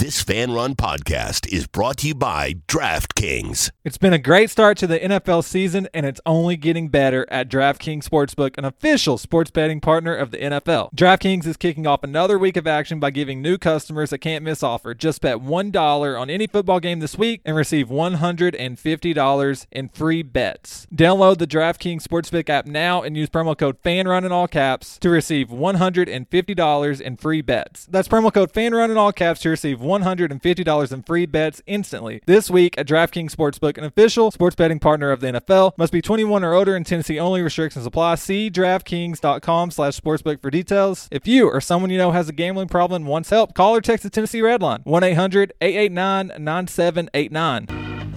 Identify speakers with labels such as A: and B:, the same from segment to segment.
A: This Fan Run podcast is brought to you by DraftKings.
B: It's been a great start to the NFL season, and it's only getting better at DraftKings Sportsbook, an official sports betting partner of the NFL. DraftKings is kicking off another week of action by giving new customers a can't-miss offer. Just bet $1 on any football game this week and receive $150 in free bets. Download the DraftKings Sportsbook app now and use promo code FANRUN in all caps to receive $150 in free bets. That's promo code FANRUN in all caps to receive $150 in free bets instantly. This week at DraftKings Sportsbook, an official sports betting partner of the NFL. Must be 21 or older in Tennessee only. Restrictions apply. See DraftKings.com/sportsbook for details. If you or someone you know has a gambling problem and wants help, call or text the Tennessee Red Line, 1-800-889-9789.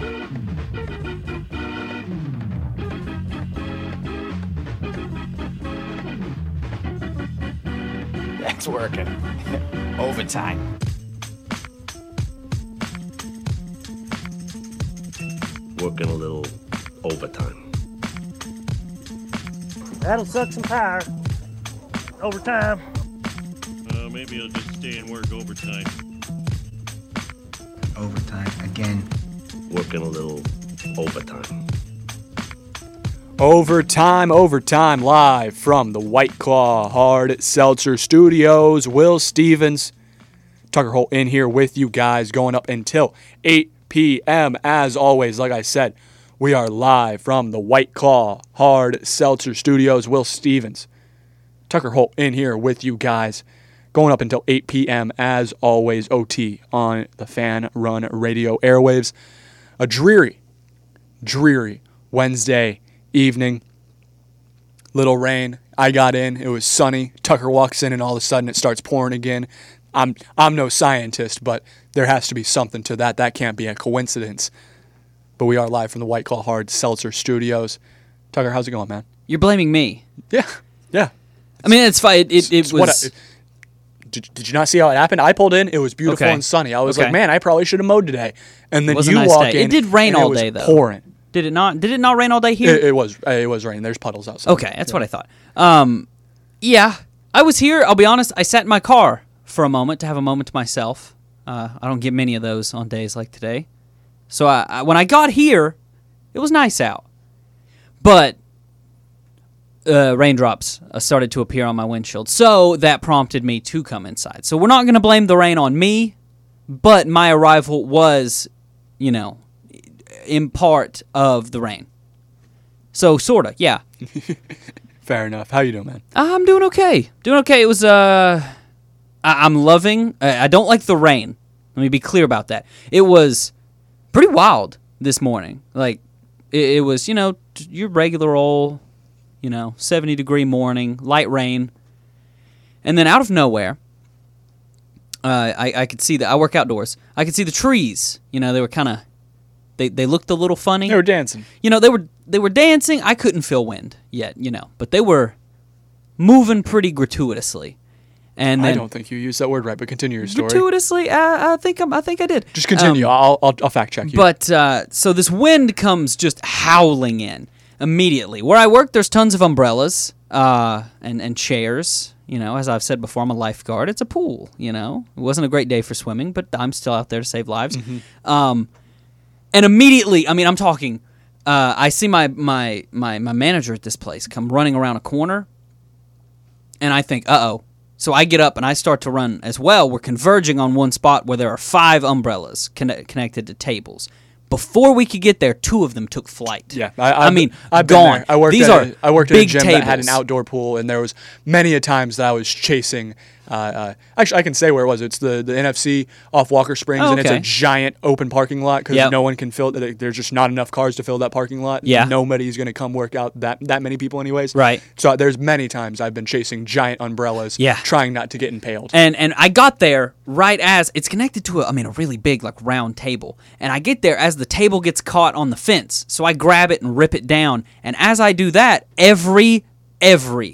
C: That's working. Overtime.
D: Working a little overtime.
E: That'll suck some power. Overtime.
F: Maybe I'll just stay and work overtime.
G: Overtime again.
D: Working a little overtime.
H: Overtime, live from the White Claw Hard Seltzer Studios. Will Stevens, Tucker Holt in here with you guys going up until 8 p.m. As always, like I said, we are live from the White Claw Hard Seltzer Studios. Will Stevens, Tucker Holt in here with you guys going up until 8 p.m. As always, OT on the Fan Run Radio airwaves. A dreary Wednesday evening. Little rain. I got in. It was sunny. Tucker walks in and all of a sudden it starts pouring again. I'm no scientist, but there has to be something to that. That can't be a coincidence. But we are live from the White Claw Hard Seltzer Studios. Tucker, how's it going, man?
C: You're blaming me.
H: Yeah.
C: I mean, it's fine. It was...
H: Did you not see how it happened? I pulled in. It was beautiful and sunny. I was like, man, I probably should have mowed today. And then you
C: nice
H: walk
C: day.
H: in.
C: It did rain all day, though.
H: Pouring.
C: Did it not? Did it not rain all day here?
H: It was raining. There's puddles outside.
C: Okay, that's what I thought. Yeah, I was here. I'll be honest. I sat in my car for a moment to have a moment to myself. I don't get many of those on days like today. So when I got here, it was nice out. But raindrops started to appear on my windshield. So that prompted me to come inside. So we're not going to blame the rain on me, but my arrival was, in part of the rain. So, sort of, yeah.
H: Fair enough. How you doing, man?
C: I'm doing okay. It was, I'm loving, I don't like the rain. Let me be clear about that. It was pretty wild this morning. Like, it was, your regular old, 70-degree morning, light rain. And then out of nowhere, I could see that I work outdoors. I could see the trees. They were kind of, they looked a little funny.
H: They were dancing.
C: They were dancing. I couldn't feel wind yet, but they were moving pretty gratuitously. And then,
H: I don't think you used that word right, but continue your story.
C: Gratuitously, I think I did.
H: Just continue. I'll fact check you.
C: But so this wind comes just howling in immediately. Where I work, there's tons of umbrellas and chairs. As I've said before, I'm a lifeguard. It's a pool. It wasn't a great day for swimming, but I'm still out there to save lives. Mm-hmm. And immediately, I'm talking. I see my manager at this place come running around a corner, and I think, uh-oh. So I get up and I start to run as well. We're converging on one spot where there are 5 umbrellas connected to tables. Before we could get there, 2 of them took flight.
H: Yeah,
C: I've
H: been
C: gone.
H: There. I worked at a gym
C: tables
H: that had an outdoor pool, and there was many a times that I was chasing. Actually, I can say where it was. It's the NFC off Walker Springs, and it's a giant open parking lot because no one can fill it. There's just not enough cars to fill that parking lot.
C: Yeah.
H: Nobody's going to come work out that many people anyways.
C: Right.
H: So there's many times I've been chasing giant umbrellas, trying not to get impaled.
C: And I got there right as it's connected to a really big round table. And I get there as the table gets caught on the fence. So I grab it and rip it down. And as I do that, every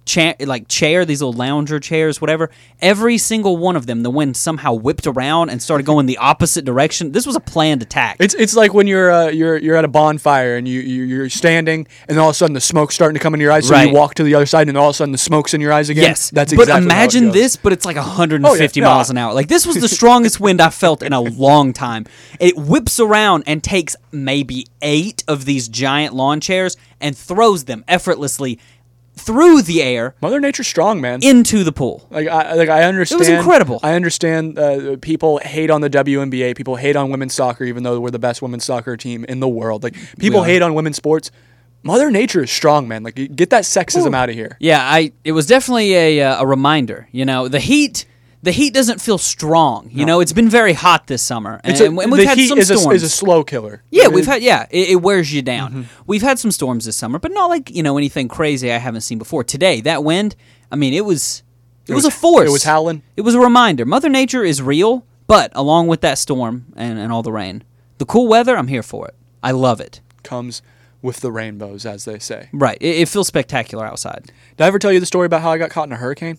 C: chair, these little lounger chairs, whatever. Every single one of them, the wind somehow whipped around and started going the opposite direction. This was a planned attack.
H: It's like when you're at a bonfire and you're standing, and then all of a sudden the smoke's starting to come in your eyes. So
C: Right.
H: you walk to the other side, and all of a sudden the smoke's in your eyes again.
C: Yes,
H: that's
C: but
H: exactly.
C: imagine
H: how it goes.
C: this, but it's like 150
H: Oh, yeah.
C: miles an hour. Like this was the strongest wind I felt in a long time. It whips around and takes maybe 8 of these giant lawn chairs and throws them effortlessly through the air
H: Mother Nature's strong, man.
C: into the pool.
H: I understand.
C: It was incredible.
H: I understand. People hate on the WNBA. People hate on women's soccer, even though we're the best women's soccer team in the world. Like people hate on women's sports. Mother Nature is strong, man. Like get that sexism out of here.
C: Yeah, it was definitely a reminder. You know, the heat doesn't feel strong. You know, it's been very hot this summer, and we've
H: the
C: had
H: heat
C: some
H: is
C: storms.
H: is a slow killer.
C: Yeah, we've had it wears you down. We've had some storms this summer, but not like anything crazy I haven't seen before. Today, that wind, I mean, it was a force.
H: It was howling.
C: It was a reminder. Mother Nature is real, but along with that storm and all the rain, the cool weather, I'm here for it. I love it.
H: Comes with the rainbows, as they say.
C: Right, it feels spectacular outside.
H: Did I ever tell you the story about how I got caught in a hurricane?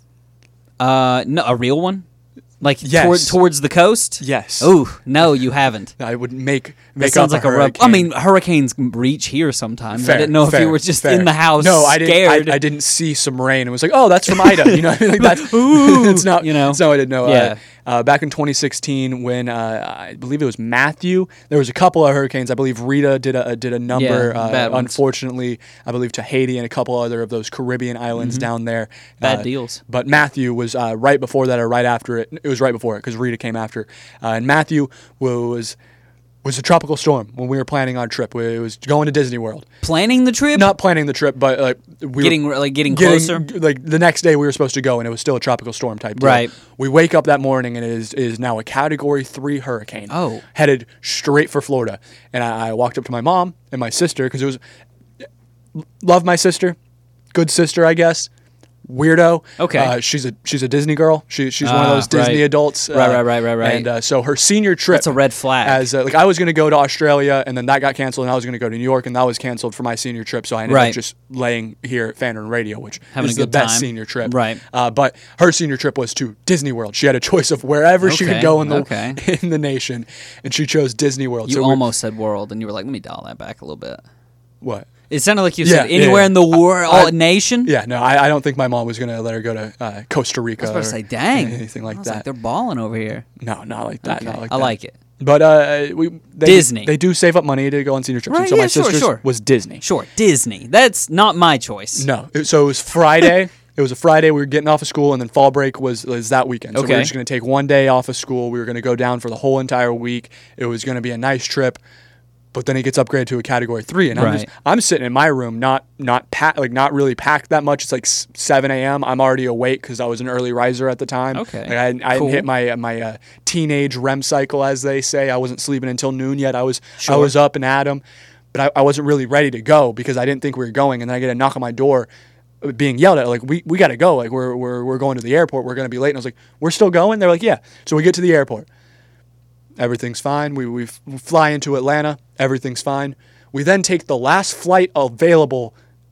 C: No, a real one, like
H: Yes.
C: towards the coast.
H: Yes.
C: Oh no, you haven't.
H: I would make
C: That
H: up
C: sounds like
H: a
C: a rub.
H: hurricane.
C: I mean, hurricanes reach here sometimes.
H: Fair,
C: I didn't know if
H: fair,
C: you were just
H: fair.
C: in the house.
H: No, I
C: scared.
H: didn't. I didn't see some rain. It was like, oh, that's from Ida. You know, what I mean? Like that's it's not. It's not. I didn't know.
C: Yeah.
H: Back in 2016, when I believe it was Matthew, there was a couple of hurricanes. I believe Rita did a number.
C: Yeah, bad ones.
H: Unfortunately, I believe to Haiti and a couple other of those Caribbean islands down there.
C: Bad deals.
H: But Matthew was right before that or right after it. It was right before it because Rita came after. And Matthew was a tropical storm when we were planning our trip. It was going to Disney World.
C: Planning the trip,
H: Not planning the trip, but we
C: getting
H: were
C: getting closer.
H: Like the next day, we were supposed to go, and it was still a tropical storm type deal.
C: Right.
H: We wake up that morning, and it is now a Category 3 hurricane.
C: Oh.
H: Headed straight for Florida. And I walked up to my mom and my sister because it was love my sister, good sister, I guess. Weirdo.
C: Okay.
H: She's a Disney girl. She's one of those Disney
C: right.
H: adults.
C: Right.
H: And so her senior trip.
C: That's a red flag.
H: As like I was going to go to Australia, and then that got canceled, and I was going to go to New York, and that was canceled for my senior trip. So I ended up
C: Right.
H: just laying here at Fannin Radio, which
C: Having
H: is
C: a
H: the
C: good
H: best
C: time.
H: senior trip.
C: Right.
H: But her senior trip was to Disney World. She had a choice of wherever she
C: Okay,
H: could go in the
C: okay.
H: in the nation, and she chose Disney World.
C: You
H: so we're-
C: almost said world, and you were like, "Let me dial that back a little bit."
H: what?
C: It sounded like you
H: Yeah,
C: said anywhere
H: yeah.
C: in the world, nation.
H: Yeah, no, I don't think my mom was going to let her go to Costa Rica.
C: I was about to
H: or
C: say, "Dang,
H: anything like
C: I was
H: that.
C: Like, they're balling over here."
H: No, not like that.
C: Okay,
H: Not like
C: I
H: that.
C: like it.
H: But
C: Disney.
H: They do save up money to go on senior trips.
C: Right,
H: and so
C: yeah,
H: my
C: sure,
H: sister's
C: sure.
H: was Disney.
C: Sure, Disney. That's not my choice.
H: No. So it was Friday. It was a Friday. We were getting off of school, and then fall break was that weekend. So we
C: Okay.
H: were just going to take one day off of school. We were going to go down for the whole entire week. It was going to be a nice trip. But then it gets upgraded to a Category 3, and
C: Right.
H: I'm sitting in my room, not really packed that much. It's like 7 a.m. I'm already awake because I was an early riser at the time.
C: Okay.
H: Like I
C: Cool.
H: hadn't hit my teenage REM cycle, as they say. I wasn't sleeping until noon yet. I was
C: Sure.
H: up and at 'em, but I wasn't really ready to go because I didn't think we were going. And then I get a knock on my door, being yelled at, like we got to go, like we're going to the airport. We're going to be late. And I was like, we're still going? They're like, yeah. So we get to the airport. Everything's fine. We fly into Atlanta. Everything's fine. We then take the last flight allowed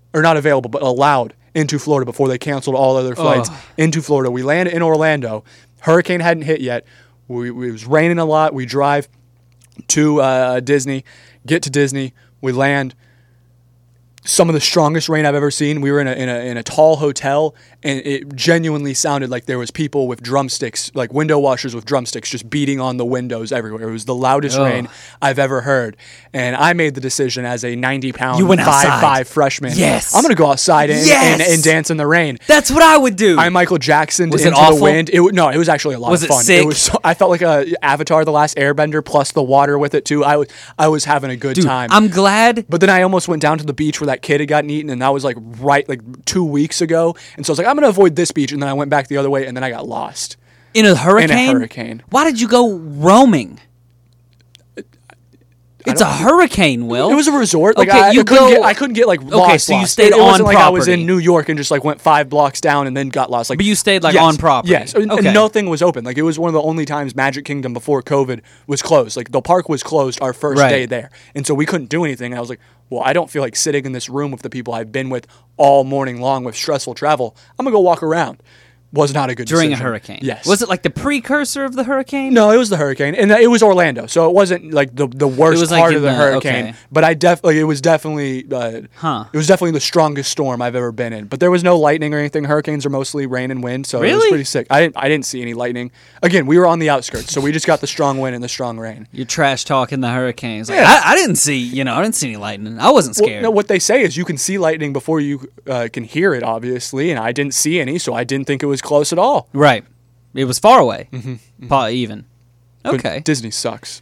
H: into Florida before they canceled all other flights into Florida. We land in Orlando. Hurricane hadn't hit yet. It was raining a lot. We drive to Disney, get to Disney. We land. Some of the strongest rain I've ever seen. We were in a tall hotel, and it genuinely sounded like there was people with drumsticks, like window washers with drumsticks, just beating on the windows everywhere. It was the loudest rain I've ever heard. And I made the decision as a 90-pound,
C: You went outside.
H: 5'5" freshman.
C: Yes.
H: I'm going to go outside and
C: Yes.
H: dance in the rain.
C: That's what I would do.
H: I Michael Jacksoned
C: Was it
H: into
C: awful?
H: the wind. No, it was actually a lot
C: Was
H: of
C: it
H: fun.
C: sick?
H: It was. I felt like a Avatar: The Last Airbender plus the water with it too. I was having a good
C: Dude,
H: time.
C: I'm glad.
H: But then I almost went down to the beach where that kid had gotten eaten, and that was like 2 weeks ago. And so I was like, I'm going to avoid this beach, and then I went back the other way, and then I got lost.
C: In a hurricane?
H: hurricane.
C: Why did you go roaming? It's a hurricane, Will.
H: It was a resort. Like
C: Okay,
H: I couldn't get like lost.
C: So you
H: lost.
C: stayed
H: it
C: on
H: wasn't like I was
C: property.
H: in New York and just like went 5 blocks down and then got lost. Like,
C: But you stayed like
H: yes,
C: on property.
H: Yes, and
C: Okay.
H: nothing was open. Like it was one of the only times Magic Kingdom before COVID was closed. Like the park was closed our first
C: Right.
H: day there, and so we couldn't do anything. And I was like, well, I don't feel like sitting in this room with the people I've been with all morning long with stressful travel. I'm gonna go walk around. Was not a good
C: During
H: decision.
C: a hurricane.
H: Yes.
C: Was it like the precursor of the hurricane?
H: No, it was the hurricane, and it was Orlando, so it wasn't like the worst
C: was, like,
H: part
C: in
H: of the
C: the-
H: hurricane.
C: okay.
H: But it was definitely it was definitely the strongest storm I've ever been in. But there was no lightning or anything. Hurricanes are mostly rain and wind, so it was
C: Really?
H: pretty sick. I didn't see any lightning. Again, we were on the outskirts, so we just got the strong wind and the strong rain.
C: You're trash talking the hurricanes. Like,
H: Yeah.
C: I didn't see any lightning. I wasn't
H: Well,
C: scared.
H: no, what they say is you can see lightning before you can hear it, obviously, and I didn't see any, so I didn't think it was close at all.
C: Right. It was far away. Even.
H: But
C: Okay.
H: Disney sucks.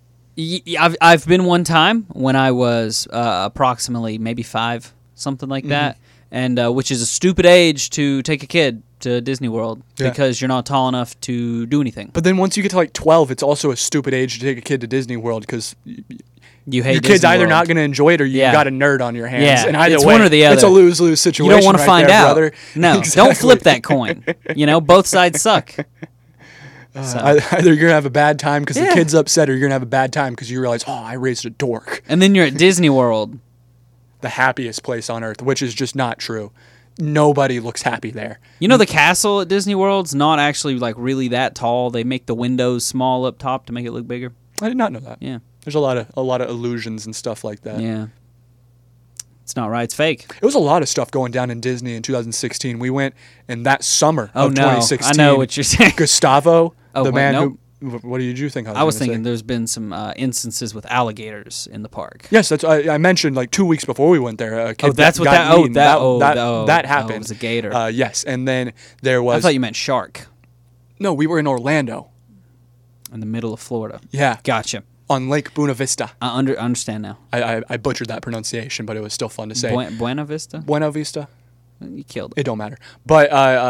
C: I've been one time when I was approximately maybe 5, something like that, and which is a stupid age to take a kid to Disney World
H: Yeah.
C: because you're not tall enough to do anything.
H: But then once you get to like 12, it's also a stupid age to take a kid to Disney World because
C: You hate
H: your kid's
C: Disney
H: either
C: World.
H: not going to enjoy it or you
C: Yeah.
H: got a nerd on your hands.
C: Yeah,
H: And either
C: it's
H: way,
C: one or the
H: it's a
C: other.
H: lose-lose
C: You
H: situation.
C: don't want to
H: right
C: find
H: there,
C: out.
H: brother.
C: No,
H: Exactly.
C: don't flip that coin. Both sides suck. So.
H: Either you're going to have a bad time because
C: Yeah.
H: the kid's upset or you're going to have a bad time because you realize, oh, I raised a dork.
C: And then you're at Disney World.
H: The happiest place on earth, which is just not true. Nobody looks happy there.
C: You know the castle at Disney World's not actually like really that tall. They make the windows small up top to make it look bigger.
H: I did not know that.
C: Yeah.
H: There's a lot of illusions and stuff like that.
C: Yeah. It's not right. It's fake.
H: It was a lot of stuff going down in Disney in 2016. We went in that summer
C: Oh,
H: of
C: no.
H: 2016.
C: I know what you're saying.
H: Gustavo,
C: Oh,
H: the
C: wait,
H: man
C: nope.
H: who. What did you think?
C: I was
H: gonna
C: thinking
H: say?
C: there's been some instances with alligators in the park.
H: Yes, that's. I mentioned like 2 weeks before we went there. A kid
C: Oh, that's what
H: got
C: that. Oh,
H: eaten.
C: That
H: that happened.
C: it was a gator.
H: Yes, and then there was.
C: I thought you meant shark
H: No, we were in Orlando.
C: in the middle of Florida.
H: Yeah,
C: Gotcha.
H: on Lake Buena Vista.
C: I understand now.
H: I butchered that pronunciation, but it was still fun to say.
C: Buena Vista.
H: Buena Vista.
C: You killed it.
H: It don't matter. But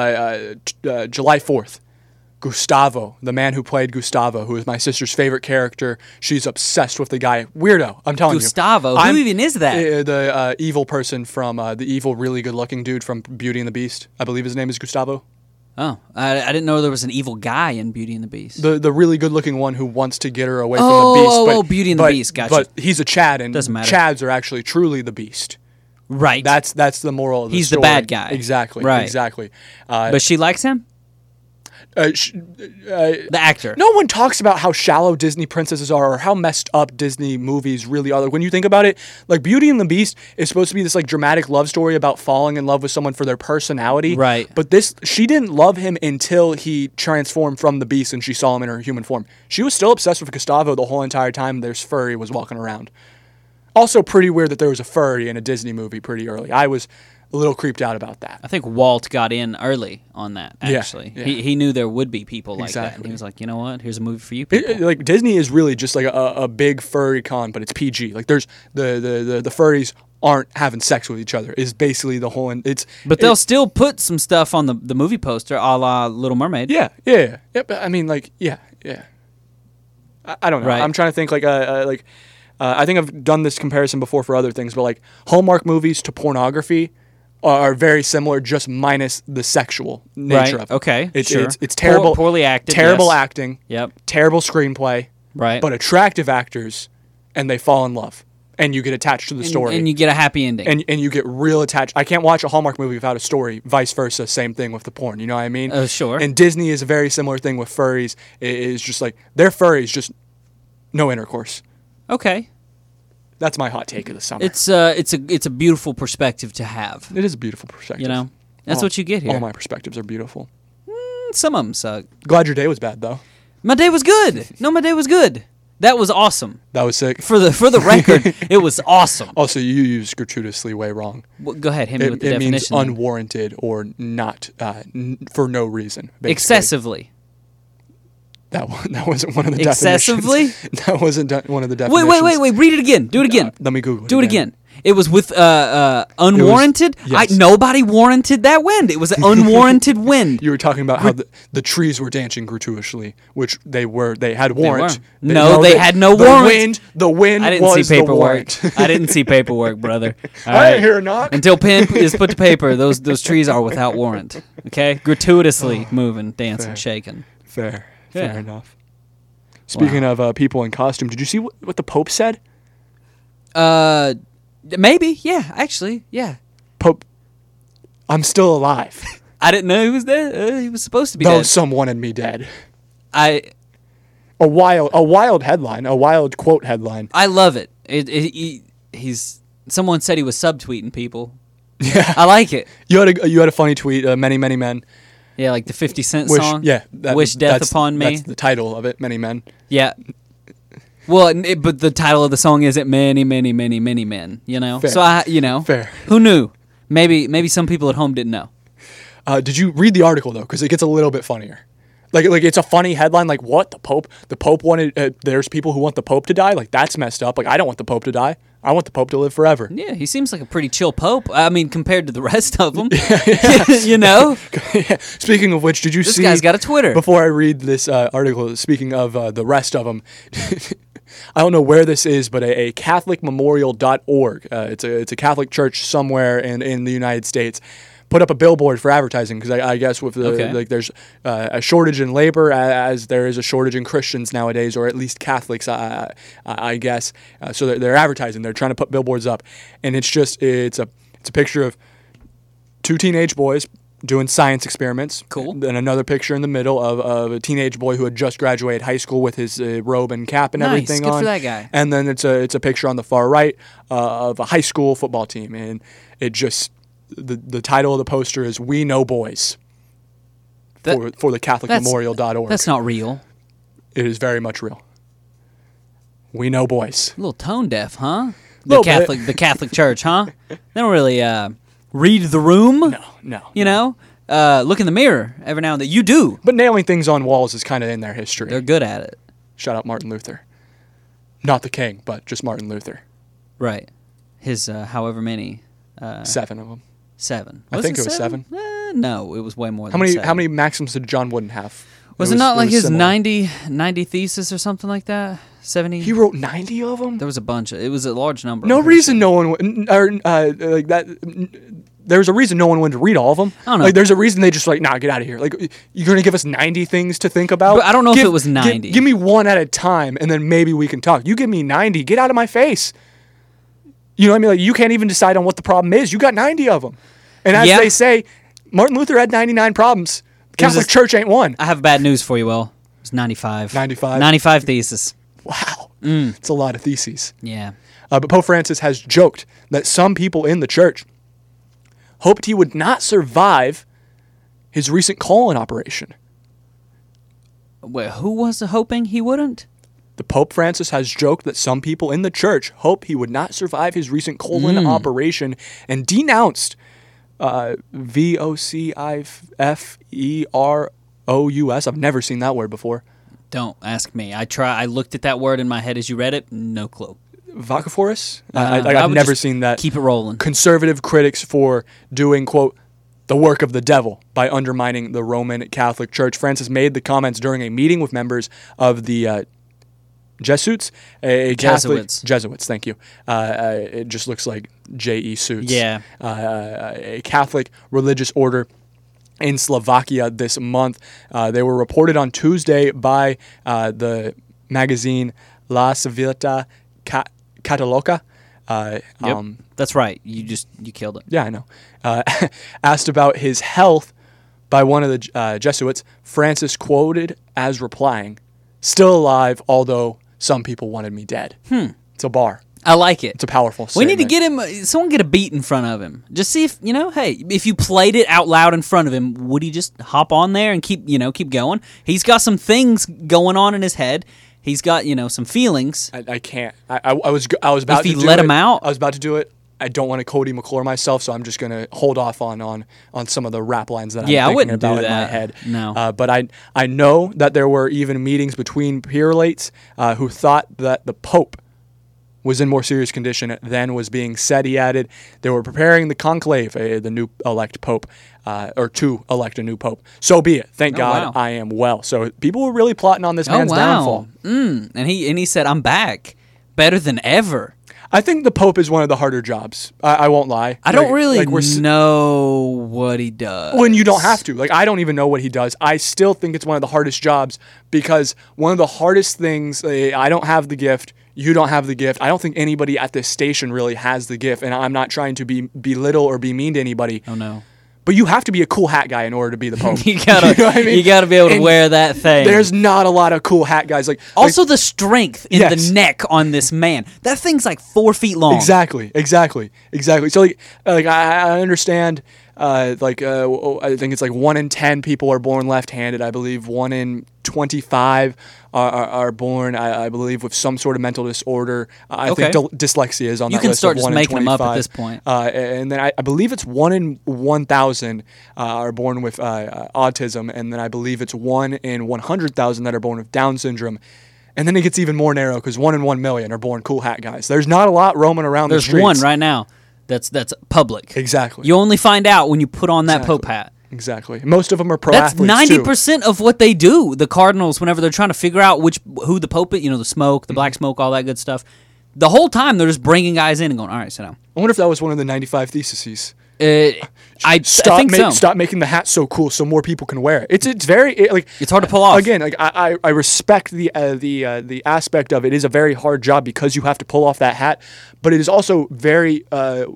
H: July 4th, Gustavo, the man who played Gustavo, who is my sister's favorite character, she's obsessed with the guy. Weirdo, I'm telling
C: Gustavo?
H: you.
C: Who
H: I'm-
C: even is that?
H: The evil person from the evil, really good-looking dude from Beauty and the Beast. I believe his name is Gustavo.
C: Oh, I didn't know there was an evil guy in Beauty and the Beast.
H: The really good-looking one who wants to get her away from the Beast.
C: Beauty and the Beast, gotcha.
H: But he's a Chad, and
C: Doesn't matter.
H: Chads are actually truly the Beast.
C: Right.
H: That's the moral of the
C: He's the
H: story.
C: bad guy.
H: Exactly.
C: Right.
H: Exactly.
C: but she likes him? The actor.
H: No one talks about how shallow Disney princesses are or how messed up Disney movies really are. Like, when you think about it, like Beauty and the Beast is supposed to be this like dramatic love story about falling in love with someone for their personality.
C: Right.
H: But she didn't love him until he transformed from the Beast and she saw him in her human form. She was still obsessed with Gustavo the whole entire time this furry was walking around. Also pretty weird that there was a furry in a Disney movie pretty early. I was a little creeped out about that.
C: I think Walt got in early on that,
H: Yeah,
C: actually.
H: yeah.
C: He knew there would be people like that. And
H: Exactly.
C: he was like, you know what? Here's a movie for you people.
H: Like Disney is really just like a big furry con, but it's PG. Like there's the furries aren't having sex with each other. Is basically the whole.
C: But they'll still put some stuff on the movie poster, a la Little Mermaid.
H: Yeah. But I mean, like, yeah. I don't know.
C: Right.
H: I'm trying to think I think I've done this comparison before for other things, but like Hallmark movies to pornography are very similar, just minus the sexual nature
C: Right.
H: of it.
C: Okay.
H: It's
C: sure.
H: it's terrible,
C: Poorly acted.
H: terrible
C: yes.
H: acting,
C: Yep.
H: terrible screenplay,
C: Right.
H: but attractive actors, and they fall in love, and you get attached to the story,
C: And you get a happy ending.
H: and you get real attached. I can't watch a Hallmark movie without a story. Vice versa, same thing with the porn. You know what I mean?
C: Sure.
H: And Disney is a very similar thing with furries. It is just like they're furries, just no intercourse.
C: Okay.
H: That's my hot take of the summer.
C: It's a beautiful perspective to have.
H: It is a beautiful perspective.
C: You know? That's what you get here.
H: All my perspectives are beautiful.
C: Some of them suck.
H: Glad your day was bad though.
C: My day was good. No, my day was good. That was awesome.
H: That was sick.
C: For the record, it was awesome.
H: Also, you used gratuitously way wrong.
C: Well, go ahead, hit me with the
H: It means
C: definition. then.
H: unwarranted or not for no reason. Basically.
C: Excessively.
H: That wasn't one of the
C: Excessively?
H: definitions. That wasn't one of the definitions.
C: Wait. Read it again. Do it again.
H: Let me Google it.
C: Do it again. It was with unwarranted.
H: yes.
C: Nobody warranted that wind. It was an unwarranted wind.
H: You were talking about how the trees were dancing gratuitously, which they had warrant.
C: were. No, they had no warrant.
H: The wind
C: I didn't
H: was
C: see
H: the
C: paperwork.
H: warrant.
C: I didn't see paperwork, brother. All
H: I
C: right.
H: didn't hear a knock.
C: Until pen is put to paper, those trees are without warrant. Okay, gratuitously moving, dancing,
H: Fair.
C: shaking.
H: Fair
C: Yeah.
H: enough. Speaking of people in costume, did you see what the Pope said?
C: Maybe, yeah. Actually, yeah.
H: Pope, I'm still alive.
C: I didn't know he was dead. He was supposed to be
H: Though
C: dead.
H: some wanted me dead.
C: I
H: A wild headline, a wild quote headline.
C: love it. He's someone said he was subtweeting people. Yeah, I like it.
H: You had a funny tweet. Many men
C: Yeah, like the 50 Cent
H: wish.
C: song.
H: Yeah,
C: Wish death upon me.
H: That's the title of it. Many men.
C: Yeah. Well, but the title of the song isn't many men. You know,
H: Fair.
C: so
H: Fair.
C: Who knew? Maybe some people at home didn't know.
H: Did you read the article though? Because it gets a little bit funnier. Like it's a funny headline. Like what the Pope wanted. There's people who want the Pope to die. Like that's messed up. Like I don't want the Pope to die. I want the Pope to live forever.
C: Yeah, he seems like a pretty chill pope. I mean, compared to the rest of them, you know.
H: Yeah. Speaking of which, did you see?
C: This guy's got a Twitter.
H: Before I read this article, speaking of the rest of them, I don't know where this is, but a CatholicMemorial.org. It's a Catholic church somewhere in the United States. Put up a billboard for advertising because I guess with there's a shortage in labor as there is a shortage in Christians nowadays, or at least Catholics, I guess. So they're advertising. They're trying to put billboards up, and it's a picture of two teenage boys doing science experiments.
C: Cool.
H: Then another picture in the middle of a teenage boy who had just graduated high school with his robe and cap and
C: Nice.
H: everything
C: Good
H: on.
C: for that guy.
H: And then it's a picture on the far right of a high school football team, and it just the title of the poster is "We Know Boys" for the CatholicMemorial.org.
C: That's not real.
H: It is very much real. We know boys.
C: A little tone deaf, huh?
H: Little bit.
C: The Catholic Church, huh? They don't really read the room.
H: No.
C: You know, look in the mirror every now and then. You do.
H: But nailing things on walls is kind of in their history.
C: They're good at it.
H: Shout out Martin Luther. Not the king, but just Martin Luther.
C: Right. His however many.
H: 7 of them.
C: 7.
H: I think it was 7.
C: No, it was way more
H: How
C: than 7.
H: many maxims did John Wooden have?
C: Was it not like his
H: similar.
C: 90 thesis or something like that? 70?
H: He wrote 90 of them?
C: There was a bunch. It was a large number.
H: No reason no one like that. There's a reason no one wanted to read all of them.
C: I don't know.
H: Like there's a reason they just like, nah, get out of here. Like you're gonna give us 90 things to think about.
C: But I don't know if it was 90.
H: Give me one at a time, and then maybe we can talk. You give me 90, get out of my face. You know what I mean? Like you can't even decide on what the problem is. You got 90 of them, and as
C: Yeah.
H: they say, Martin Luther had 99 problems. The Catholic Church ain't one.
C: I have bad news for you, Will. It was 95.
H: 95?
C: 95 thesis.
H: Wow, it's a lot of theses.
C: Yeah.
H: But Pope Francis has joked that some people in the church hoped he would not survive his recent colon operation.
C: Wait, who was hoping he wouldn't?
H: The Pope Francis has joked that some people in the church hope he would not survive his recent colon operation and denounced VOCIFEROUS. I've never seen that word before.
C: Don't ask me. I looked at that word in my head as you read it. No clue.
H: Vocaphorus?
C: I
H: I've
C: would
H: never
C: just
H: seen that.
C: Keep it rolling.
H: Conservative critics for doing, quote, the work of the devil by undermining the Roman Catholic Church. Francis made the comments during a meeting with members of the Jesuits, a Catholic Jesuits. Thank you. It just looks like J.E. Suits.
C: Yeah.
H: A Catholic religious order in Slovakia this month. They were reported on Tuesday by the magazine La Civiltà Católica.
C: Yep. That's right. You killed it.
H: Yeah, I know. Asked about his health by one of the Jesuits, Francis quoted as replying, "Still alive, although some people wanted me dead." It's a bar.
C: I like it.
H: It's a powerful
C: We
H: statement.
C: need to get him. Someone get a beat in front of him. Just see if hey, if you played it out loud in front of him, would he just hop on there and keep going? He's got some things going on in his head. He's got some feelings.
H: I can't. I was about
C: If
H: to
C: he
H: do
C: let
H: it.
C: him out?
H: I was about to do it. I don't want to Cody McClure myself, so I'm just going to hold off on some of the rap lines that I'm
C: Yeah, I
H: thinking
C: wouldn't do
H: about in my
C: that.
H: head.
C: No.
H: But I know that there were even meetings between prelates who thought that the Pope was in more serious condition than was being said. He added they were preparing the conclave, the new elect pope, or to elect a new pope. So be it. Thank God
C: wow.
H: I am well. So people were really plotting on this man's
C: wow.
H: downfall.
C: And he said, I'm back. Better than ever.
H: I think the Pope is one of the harder jobs. I won't lie.
C: I don't really know what he does.
H: When you don't have to. Like, I don't even know what he does. I still think it's one of the hardest jobs because one of the hardest things, I don't have the gift. You don't have the gift. I don't think anybody at this station really has the gift. And I'm not trying to belittle or be mean to anybody.
C: Oh, no.
H: But you have to be a cool hat guy in order to be the Pope.
C: you gotta be able to wear that thing.
H: There's not a lot of cool hat guys.
C: Also, the strength in the neck on this man. That thing's like 4 feet long.
H: Exactly. So I understand. I think it's like 1 in 10 people are born left-handed. I believe 1 in 25 are born, I believe, with some sort of mental disorder. I think dyslexia is on that list.
C: You can start just
H: 1
C: making
H: in 25.
C: them up at this point.
H: And then I believe it's 1 in 1,000 are born with autism, and then I believe it's 1 in 100,000 that are born with Down syndrome. And then it gets even more narrow because 1 in 1 million are born cool hat guys. There's not a lot roaming around the streets.
C: There's one right now that's public.
H: Exactly.
C: You only find out when you put on that Pope hat.
H: Exactly. Most of them are pro
C: That's
H: athletes
C: 90% of what they do. The Cardinals, whenever they're trying to figure out who the Pope is, the smoke, the black smoke, all that good stuff. The whole time they're just bringing guys in and going, all right, sit down.
H: I wonder if that was one of the 95 theses.
C: I think so.
H: Stop making the hat so cool so more people can wear it. It's
C: hard to pull off.
H: Again, I respect the aspect of it. It is a very hard job because you have to pull off that hat, but it is also very
C: I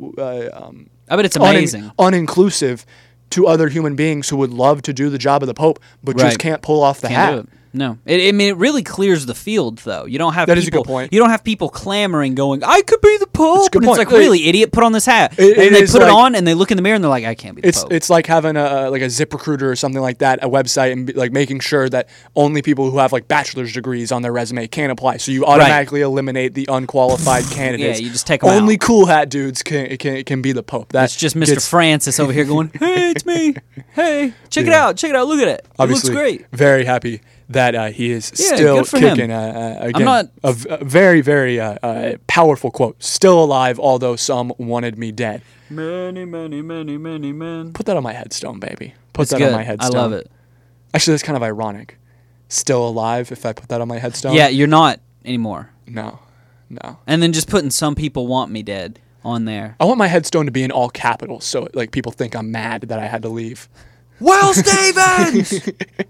C: bet it's amazing.
H: Uninclusive to other human beings who would love to do the job of the Pope, but just can't pull off the hat.
C: Do it. No, it really clears the field, though. You don't have
H: that is a good point.
C: You don't have people clamoring, going, "I could be the Pope."
H: It's a good point.
C: It's like, really, idiot, put on this hat, and they put it on, and they look in the mirror, and they're like, "I can't be the Pope."
H: It's like having a ZipRecruiter or something like that, a website, and making sure that only people who have bachelor's degrees on their resume can apply. So you automatically eliminate the unqualified candidates.
C: Yeah, you just take them
H: only
C: out.
H: cool hat dudes can be the Pope.
C: That's just Mr. Francis over here going, "Hey, it's me. Hey, check it out. Look at it.
H: Obviously,
C: it looks great."
H: Very happy that he is still kicking. Again, a very, very powerful quote. Still alive, although some wanted me dead.
C: Many, many, many, many men.
H: Put that on my headstone, baby. Put
C: It's
H: that
C: good.
H: on my headstone.
C: I love it.
H: Actually, that's kind of ironic. Still alive if I put that on my headstone?
C: Yeah, you're not anymore.
H: No.
C: And then just putting "some people want me dead" on there.
H: I want my headstone to be in all capitals so people think I'm mad that I had to leave.
C: Will Stevens!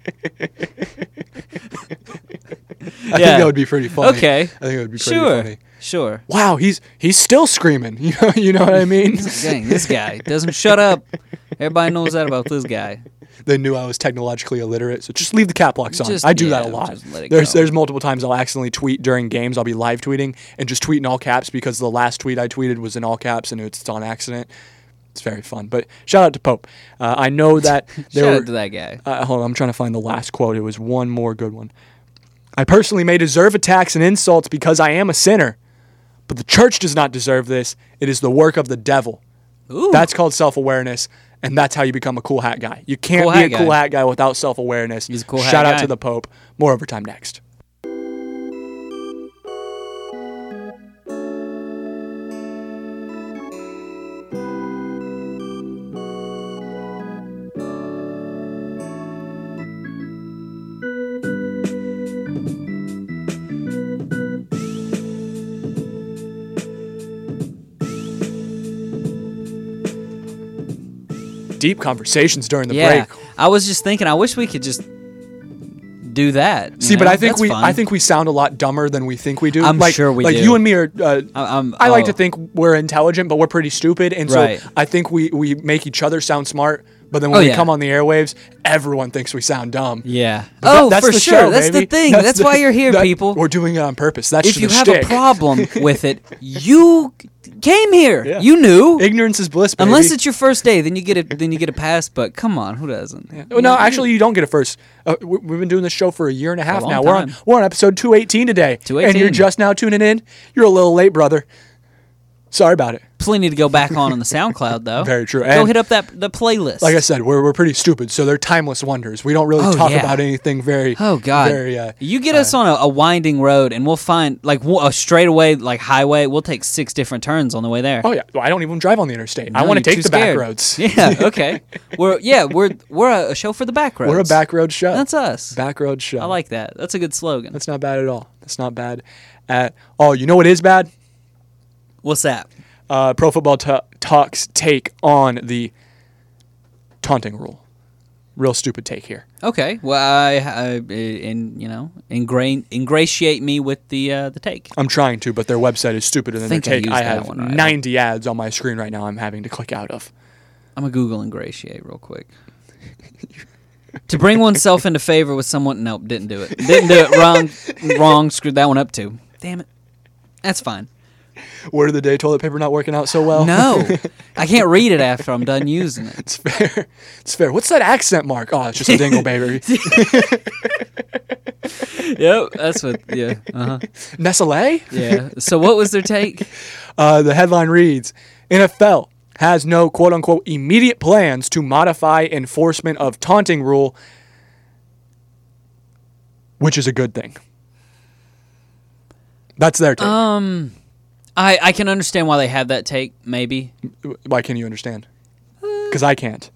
H: I think that would be pretty funny.
C: Okay.
H: I think it would be pretty funny.
C: Sure.
H: Wow, he's still screaming. You know what I mean?
C: Dang, this guy doesn't shut up. Everybody knows that about this guy.
H: They knew I was technologically illiterate, so just leave the cap locks on.
C: Just-
H: I do
C: yeah,
H: that a lot.
C: just let it go.
H: There's multiple times I'll accidentally tweet during games. I'll be live tweeting and just tweet in all caps because the last tweet I tweeted was in all caps and it's on accident. It's very fun. But shout out to Pope. I know that there
C: Shout
H: were,
C: out to that guy.
H: hold on, I'm trying to find the last quote. It was one more good one. I personally may deserve attacks and insults because I am a sinner, but the church does not deserve this. It is the work of the devil.
C: Ooh.
H: That's called self-awareness, and that's how you become a cool hat guy. You can't
C: Cool
H: be
C: hat
H: a cool
C: guy.
H: hat guy without self-awareness.
C: He's a cool hat
H: Shout out
C: guy.
H: to the Pope. More overtime next. Deep conversations during the
C: Yeah,
H: break.
C: I was just thinking. I wish we could just do that.
H: See, but I think
C: That's fun.
H: I think we sound a lot dumber than we think we do.
C: I'm sure we do.
H: you and me are. I like to
C: oh.
H: think we're intelligent, but we're pretty stupid, and
C: Right.
H: so I think we make each other sound smart. But then when we
C: yeah.
H: come on the airwaves, everyone thinks we sound dumb.
C: Yeah.
H: But
C: That's
H: the
C: for
H: show,
C: sure. That's
H: baby.
C: the thing. That's why you're here, people.
H: We're doing it on purpose. That's
C: If
H: just
C: you
H: a
C: have
H: shtick.
C: a problem with it, you came here.
H: Yeah.
C: You knew.
H: Ignorance is bliss, baby.
C: Unless it's your first day, then you get a pass. But come on, who doesn't? Yeah.
H: No, actually, you don't get it first. We've been doing this show for a year and a half
C: long
H: now.
C: time.
H: We're on episode 218 today.
C: 218.
H: And you're just now tuning in. You're a little late, brother. Sorry about it.
C: Plenty to go back on the SoundCloud, though.
H: Very true.
C: Go
H: And
C: hit up the playlist.
H: like I said, we're pretty stupid, so they're timeless wonders. We don't really talk about anything very.
C: Oh God!
H: Very,
C: you get us on a winding road, and we'll find like a straightaway like highway. We'll take 6 different turns on the way there.
H: Oh yeah, well, I don't even drive on the interstate. I
C: No,
H: want to
C: you're
H: take
C: too
H: the back
C: scared.
H: roads.
C: Yeah. Okay. We're a show for the back roads.
H: We're a back road show.
C: That's us.
H: Back road show.
C: I like that. That's a good slogan.
H: That's not bad at all. That's not bad at all. You know what is bad?
C: What's that?
H: Pro Football Talk's take on the taunting rule. Real stupid take here.
C: Okay. Well, ingratiate me with the take.
H: I'm trying to, but their website is stupider than their
C: think I
H: take.
C: used
H: I
C: that
H: have
C: one right.
H: 90 ads on my screen right now I'm having to click out of.
C: I'm gonna Google ingratiate real quick. To bring oneself into favor with someone. Nope, didn't do it. Didn't do it. Wrong. Screwed that one up too. Damn it. That's fine.
H: Word of the day, toilet paper not working out so well?
C: No, I can't read it after I'm done using it.
H: It's fair. It's fair. What's that accent mark? Oh, it's just a dingleberry.
C: Yep, that's what. Yeah.
H: Nestle?
C: Yeah. So what was their take?
H: The headline reads, NFL has no quote-unquote immediate plans to modify enforcement of taunting rule, which is a good thing. That's their take.
C: I can understand why they have that take, maybe.
H: Why can you understand? Because I can't.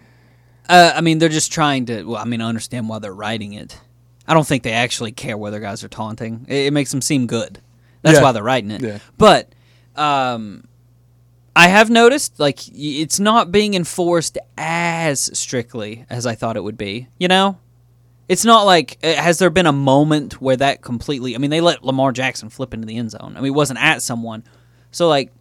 C: I mean, they're just trying to... Well, I mean, I understand why they're writing it. I don't think they actually care whether guys are taunting. It makes them seem good. That's why they're writing it.
H: Yeah.
C: But I have noticed, like, it's not being enforced as strictly as I thought it would be, you know? It's not like, has there been a moment where that completely... I mean, they let Lamar Jackson flip into the end zone. I mean, he wasn't at someone. So, like,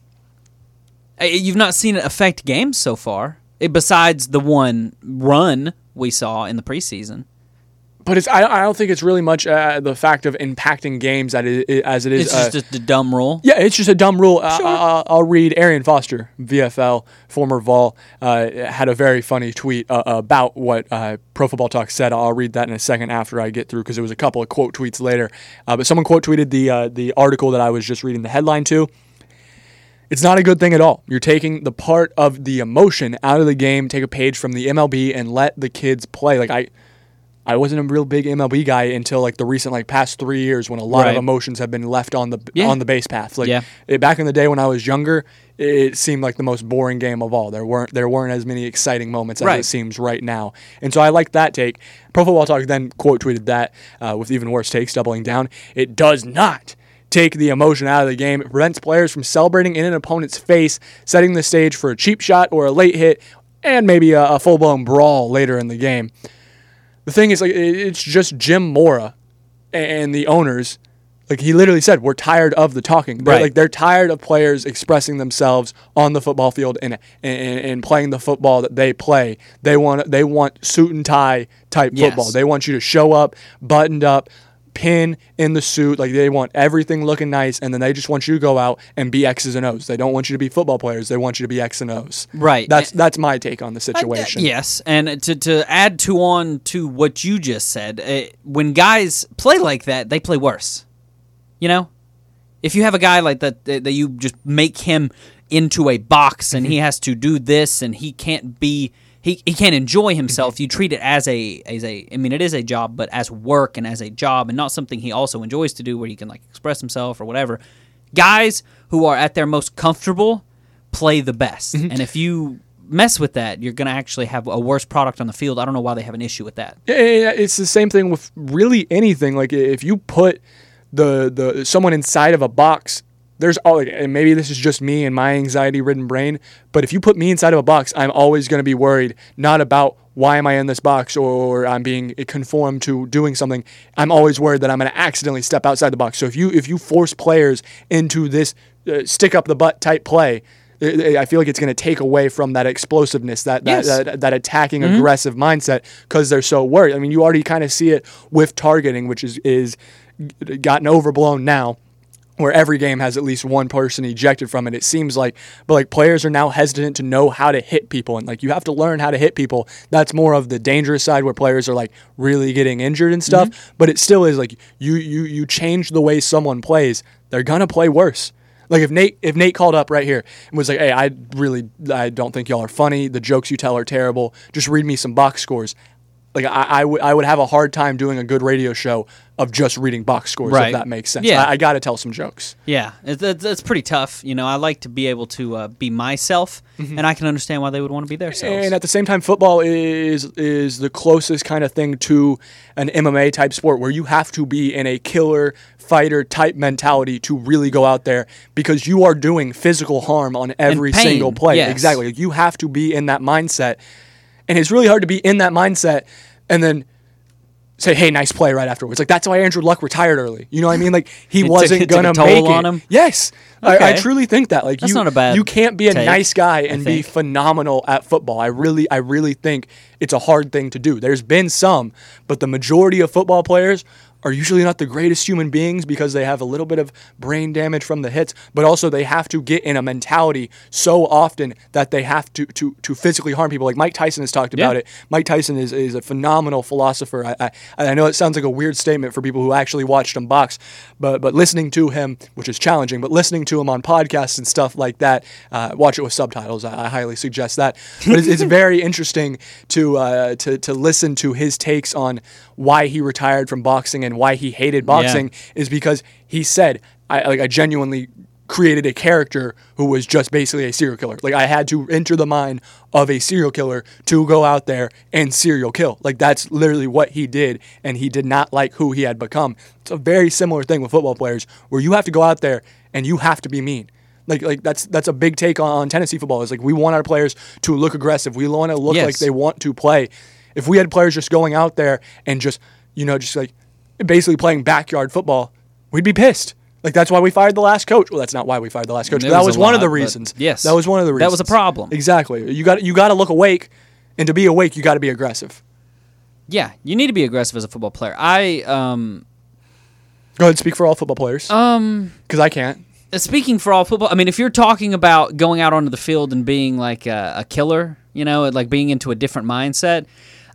C: you've not seen it affect games so far, besides the one run we saw in the preseason.
H: But I don't think it's really much the fact of impacting games as it is.
C: It's just a dumb rule.
H: Yeah, it's just a dumb rule.
C: Sure.
H: I'll read Arian Foster, VFL, former Vol, had a very funny tweet about what Pro Football Talk said. I'll read that in a second after I get through because it was a couple of quote tweets later. But someone quote tweeted the article that I was just reading the headline to. It's not a good thing at all. You're taking the part of the emotion out of the game, take a page from the MLB and let the kids play. Like I wasn't a real big MLB guy until like the recent like past 3 years when a lot of emotions have been left on the base path. Like back in the day when I was younger, it seemed like the most boring game of all. There weren't as many exciting moments as it seems right now. And so I like that take. Pro Football Talk then quote tweeted that with even worse takes, doubling down. It does not take the emotion out of the game. It prevents players from celebrating in an opponent's face, setting the stage for a cheap shot or a late hit, and maybe a full-blown brawl later in the game. The thing is, like, it's just Jim Mora and the owners. Like, he literally said, we're tired of the talking. They're tired of players expressing themselves on the football field and playing the football that they play. They want suit and tie type football. They want you to show up, buttoned up, pin in the suit. Like, they want everything looking nice, and then they just want you to go out and be X's and O's. They don't want you to be football players. They want you to be X and O's.
C: Right.
H: That's my take on the situation.
C: Yes, and to add on to what you just said, when guys play like that, they play worse. You know? If you have a guy like that you just make him into a box and he has to do this and he can't be... He can't enjoy himself. You treat it as I mean, it is a job, but as work and as a job and not something he also enjoys to do where he can like express himself or whatever. Guys who are at their most comfortable play the best. And if you mess with that, you're going to actually have a worse product on the field. I don't know why they have an issue with that.
H: Yeah, it's the same thing with really anything. Like if you put the someone inside of a box, there's always, and maybe this is just me and my anxiety-ridden brain, but if you put me inside of a box, I'm always going to be worried, not about why am I in this box or I'm being conformed to doing something. I'm always worried that I'm going to accidentally step outside the box. So if you force players into this stick-up-the-butt type play, I feel like it's going to take away from that explosiveness, that attacking, aggressive mindset because they're so worried. I mean, you already kind of see it with targeting, which is gotten overblown now, where every game has at least one person ejected from it. It seems like, but like players are now hesitant to know how to hit people, and like you have to learn how to hit people. That's more of the dangerous side where players are like really getting injured and stuff. But it still is like you change the way someone plays, they're gonna play worse. Like if Nate called up right here and was like, "Hey, I don't think y'all are funny. The jokes you tell are terrible. Just read me some box scores." Like I would have a hard time doing a good radio show of just reading box scores,
C: Right.
H: if that makes sense.
C: Yeah.
H: I got to tell some jokes.
C: Yeah, it's pretty tough. You know, I like to be able to be myself, and I can understand why they would want to be themselves.
H: And at the same time, football is the closest kind of thing to an MMA type sport where you have to be in a killer fighter type mentality to really go out there because you are doing physical harm on every
C: pain,
H: single play.
C: yes.
H: Exactly. You have to be in that mindset. And it's really hard to be in that mindset and then say, "Hey, nice play," right afterwards. Like that's why Andrew Luck retired early. You know what I mean? Like he wasn't
C: took a
H: gonna
C: toll
H: make it.
C: on him?
H: Yes,
C: Okay.
H: I truly think that. Like
C: That's not a bad
H: you can't be a
C: take,
H: nice guy
C: I
H: and be
C: think.
H: phenomenal at football. I really think it's a hard thing to do. There's been some, but the majority of football players are usually not the greatest human beings because they have a little bit of brain damage from the hits, but also they have to get in a mentality so often that they have to physically harm people. Like Mike Tyson has talked about
C: Yeah.
H: it. Mike Tyson is a phenomenal philosopher. I know it sounds like a weird statement for people who actually watched him box, but listening to him, which is challenging, but listening to him on podcasts and stuff like that, watch it with subtitles. I highly suggest that. But it's very interesting to listen to his takes on why he retired from boxing and why he hated boxing is because he said, I genuinely created a character who was just basically a serial killer. Like I had to enter the mind of a serial killer to go out there and serial kill. Like that's literally what he did, and he did not like who he had become. It's a very similar thing with football players where you have to go out there and you have to be mean. Like that's a big take on Tennessee football. Is like we want our players to look aggressive. We want to look
C: Yes.
H: like they want to play. If we had players just going out there and just like basically playing backyard football, we'd be pissed. Like that's why we fired the last coach. Well, that's not why we fired the last coach.
C: There
H: That
C: was
H: was
C: a
H: one of
C: lot,
H: the
C: but
H: reasons.
C: yes.
H: That was one of the reasons.
C: That was a problem.
H: Exactly. You got to look awake, and to be awake, you got to be aggressive.
C: Yeah, you need to be aggressive as a football player.
H: Go ahead and speak for all football players. Because I can't.
C: Speaking for all football, I mean, if you're talking about going out onto the field and being like a killer, you know, like being into a different mindset,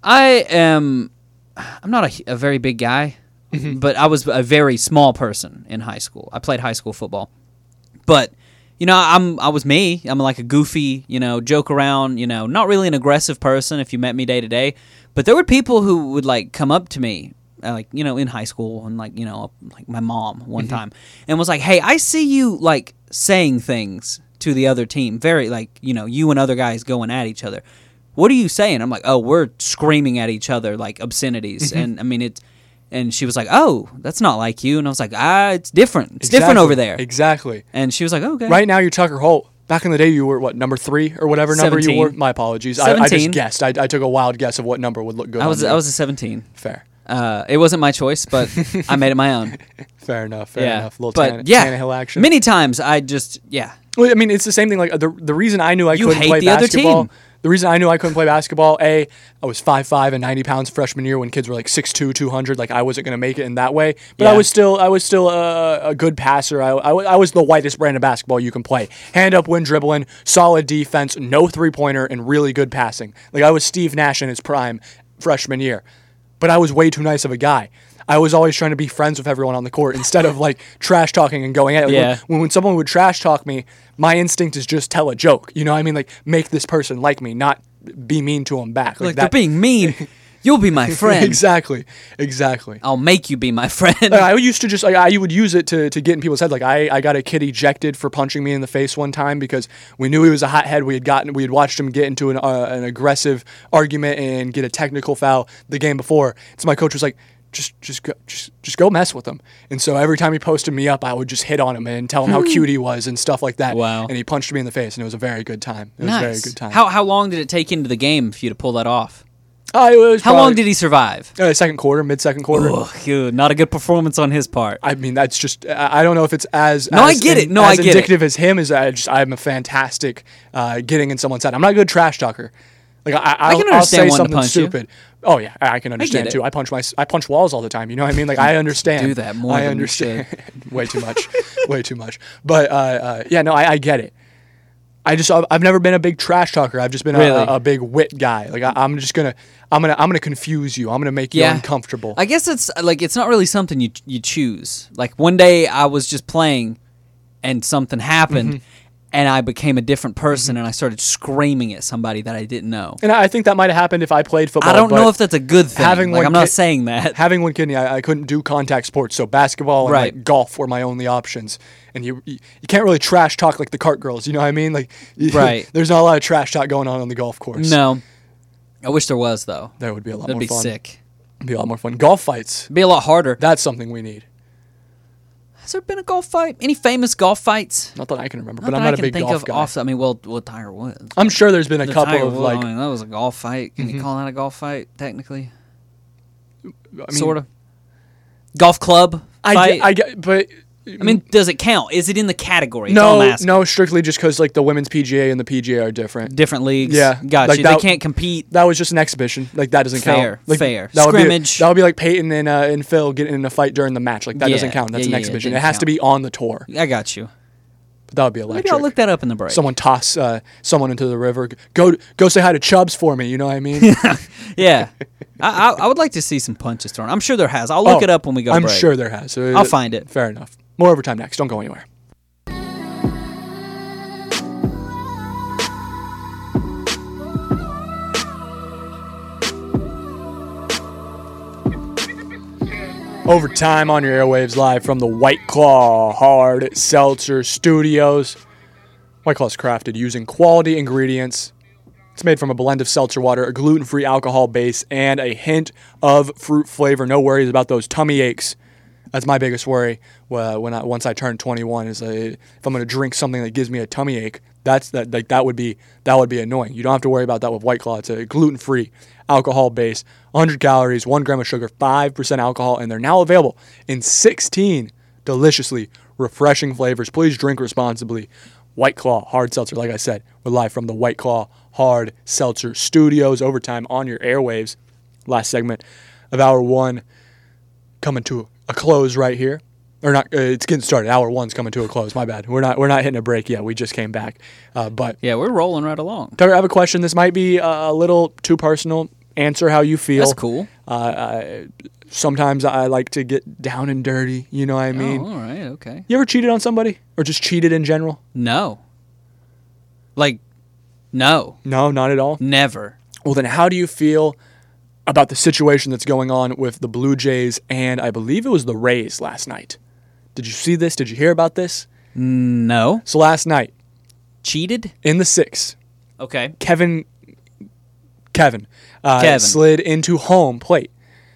C: I'm not a very big guy, but I was a very small person in high school. I played high school football, but you know, I was me. I'm like a goofy, you know, joke around, you know, not really an aggressive person if you met me day to day, but there were people who would like come up to me like, you know, in high school and like, you know, like my mom one time and was like, "Hey, I see you like saying things to the other team. Very like, you know, you and other guys going at each other. What are you saying?" I'm like, "Oh, we're screaming at each other like obscenities." And I mean, and she was like, "Oh, that's not like you." And I was like, it's different. It's different over there.
H: Exactly.
C: And she was like, "Okay."
H: Right now, you're Tucker Holt. Back in the day, you were, what, number 3 or whatever number you
C: 17.
H: were? My apologies. I
C: 17.
H: just guessed. I took a wild guess of what number would look good
C: I was
H: on you.
C: a 17.
H: Fair.
C: It wasn't my choice, but I made it my own.
H: Fair enough. Fair enough. Little
C: but
H: Tannehill action.
C: Many times I just
H: Well, I mean, it's the same thing. Like the reason I knew I
C: You
H: couldn't
C: hate
H: play
C: the other
H: basketball.
C: team.
H: The reason I knew I couldn't play basketball, I was 5'5" and 90 pounds freshman year when kids were like 6'2", 200. Like I wasn't going to make it in that way. But
C: Yeah.
H: I was still a good passer. I was the whitest brand of basketball you can play. Hand up, win dribbling, solid defense, no 3-pointer, and really good passing. Like I was Steve Nash in his prime freshman year. But I was way too nice of a guy. I was always trying to be friends with everyone on the court instead of like trash talking and going at it.
C: Yeah.
H: When someone would trash talk me, my instinct is just tell a joke. You know what I mean? Like make this person like me, not be mean to them back.
C: like they're being mean. You'll be my friend.
H: Exactly.
C: I'll make you be my friend.
H: Like, I used to just I would use it to get in people's head. Like I got a kid ejected for punching me in the face one time because we knew he was a hothead. We had watched him get into an aggressive argument and get a technical foul the game before. So my coach was like, just go mess with him. And so every time he posted me up, I would just hit on him and tell him how cute he was and stuff like that.
C: Wow.
H: And he punched me in the face, and it was a very good time. It was a very good time.
C: How long did it take into the game for you to pull that off?
H: It was
C: How long did he survive?
H: second quarter, mid-second quarter.
C: Ugh, not a good performance on his part.
H: I mean, that's just, I don't know if it's as
C: I get it. No,
H: as
C: I get it.
H: indicative as him as I'm a fantastic getting in someone's head. I'm not a good trash talker. Like
C: I can
H: I'll
C: understand
H: say
C: wanting to
H: something
C: punch you.
H: stupid. Oh yeah, I can understand
C: it.
H: too. I punch walls all the time. You know what I mean? Like I understand.
C: Do that more
H: I
C: than you
H: understand. Way too much. Way too much. But yeah, no, I get it. I've never been a big trash talker. I've just been
C: Really?
H: a big wit guy. Like I'm gonna confuse you. I'm gonna make you uncomfortable.
C: I guess it's like it's not really something you choose. Like one day I was just playing, and something happened, and I became a different person, and I started screaming at somebody that I didn't know.
H: And I think that might have happened if I played football.
C: I don't know if that's a good thing.
H: having
C: Like,
H: one
C: I'm not
H: kid-
C: saying that.
H: Having one kidney, I couldn't do contact sports, so basketball and
C: Right.
H: like golf were my only options. And you can't really trash talk like the cart girls, you know what I mean? Like,
C: Right.
H: There's not a lot of trash talk going on the golf course.
C: No. I wish there was, though.
H: That would be a lot
C: That'd
H: more
C: be
H: fun.
C: sick.
H: It'd be a lot more fun. Golf fights,
C: It'd be a lot harder.
H: that's something we need.
C: Has there been a golf fight? Any famous golf fights?
H: Not that I can remember,
C: Not
H: but I'm
C: that
H: not
C: I
H: a
C: can
H: big
C: think
H: golf
C: of
H: guy.
C: off. I mean, well, Tiger Woods.
H: I'm sure there's been a
C: The
H: couple
C: Tiger
H: of
C: Woods,
H: like,
C: I mean, that was a golf fight. Can you call that a golf fight? Technically,
H: I mean,
C: sort of. Golf club fight.
H: I get, but
C: I mean, does it count? Is it in the category? That's all I'm
H: no,
C: asking.
H: no, strictly just because like the women's PGA and the PGA are different.
C: Different leagues.
H: Yeah,
C: Gotcha.
H: like
C: They
H: that-
C: can't compete.
H: That was just an exhibition. Like that doesn't
C: Fair,
H: count. Like,
C: fair.
H: That
C: Scrimmage.
H: that would be like Peyton and Phil getting in a fight during the match. Like that
C: Yeah,
H: doesn't count. That's
C: yeah,
H: an
C: yeah,
H: exhibition.
C: it
H: It has to
C: didn't
H: be on the tour.
C: I got you.
H: But that would be electric.
C: Maybe I'll look that up in the break.
H: Someone toss someone into the river. Go say hi to Chubbs for me. You know what I mean?
C: Yeah. I would like to see some punches thrown. I'm sure there has. I'll look it up when we go to
H: I'm
C: break.
H: sure there has.
C: I'll find it.
H: Fair enough. More overtime next. Don't go anywhere. Overtime on your airwaves, live from the White Claw Hard Seltzer Studios. White Claw is crafted using quality ingredients. It's made from a blend of seltzer water, a gluten-free alcohol base, and a hint of fruit flavor. No worries about those tummy aches. That's my biggest worry once I turn 21 is if I'm going to drink something that gives me a tummy ache. That would be annoying. You don't have to worry about that with White Claw. It's a gluten-free alcohol base, 100 calories, 1 gram of sugar, 5% alcohol, and they're now available in 16 deliciously refreshing flavors. Please drink responsibly. White Claw Hard Seltzer, like I said, we're live from the White Claw Hard Seltzer Studios. Overtime on your airwaves. Last segment of Hour 1 coming to a close right here. Or not, it's getting started. Hour 1's coming to a close. My bad. We're not hitting a break yet. We just came back. But
C: Yeah, we're rolling right along.
H: Tucker, I have a question. This might be a little too personal. Answer how you feel.
C: That's cool.
H: Sometimes I like to get down and dirty. You know what I mean?
C: Oh, all right, okay.
H: You ever cheated on somebody? Or just cheated in general?
C: No. Like, no.
H: No, not at all.
C: Never.
H: Well, then how do you feel about the situation that's going on with the Blue Jays and I believe it was the Rays last night? Did you see this? Did you hear about this?
C: No.
H: So last night,
C: Cheated?
H: in the 6th,
C: Okay.
H: Kevin
C: Kevin.
H: slid into home plate.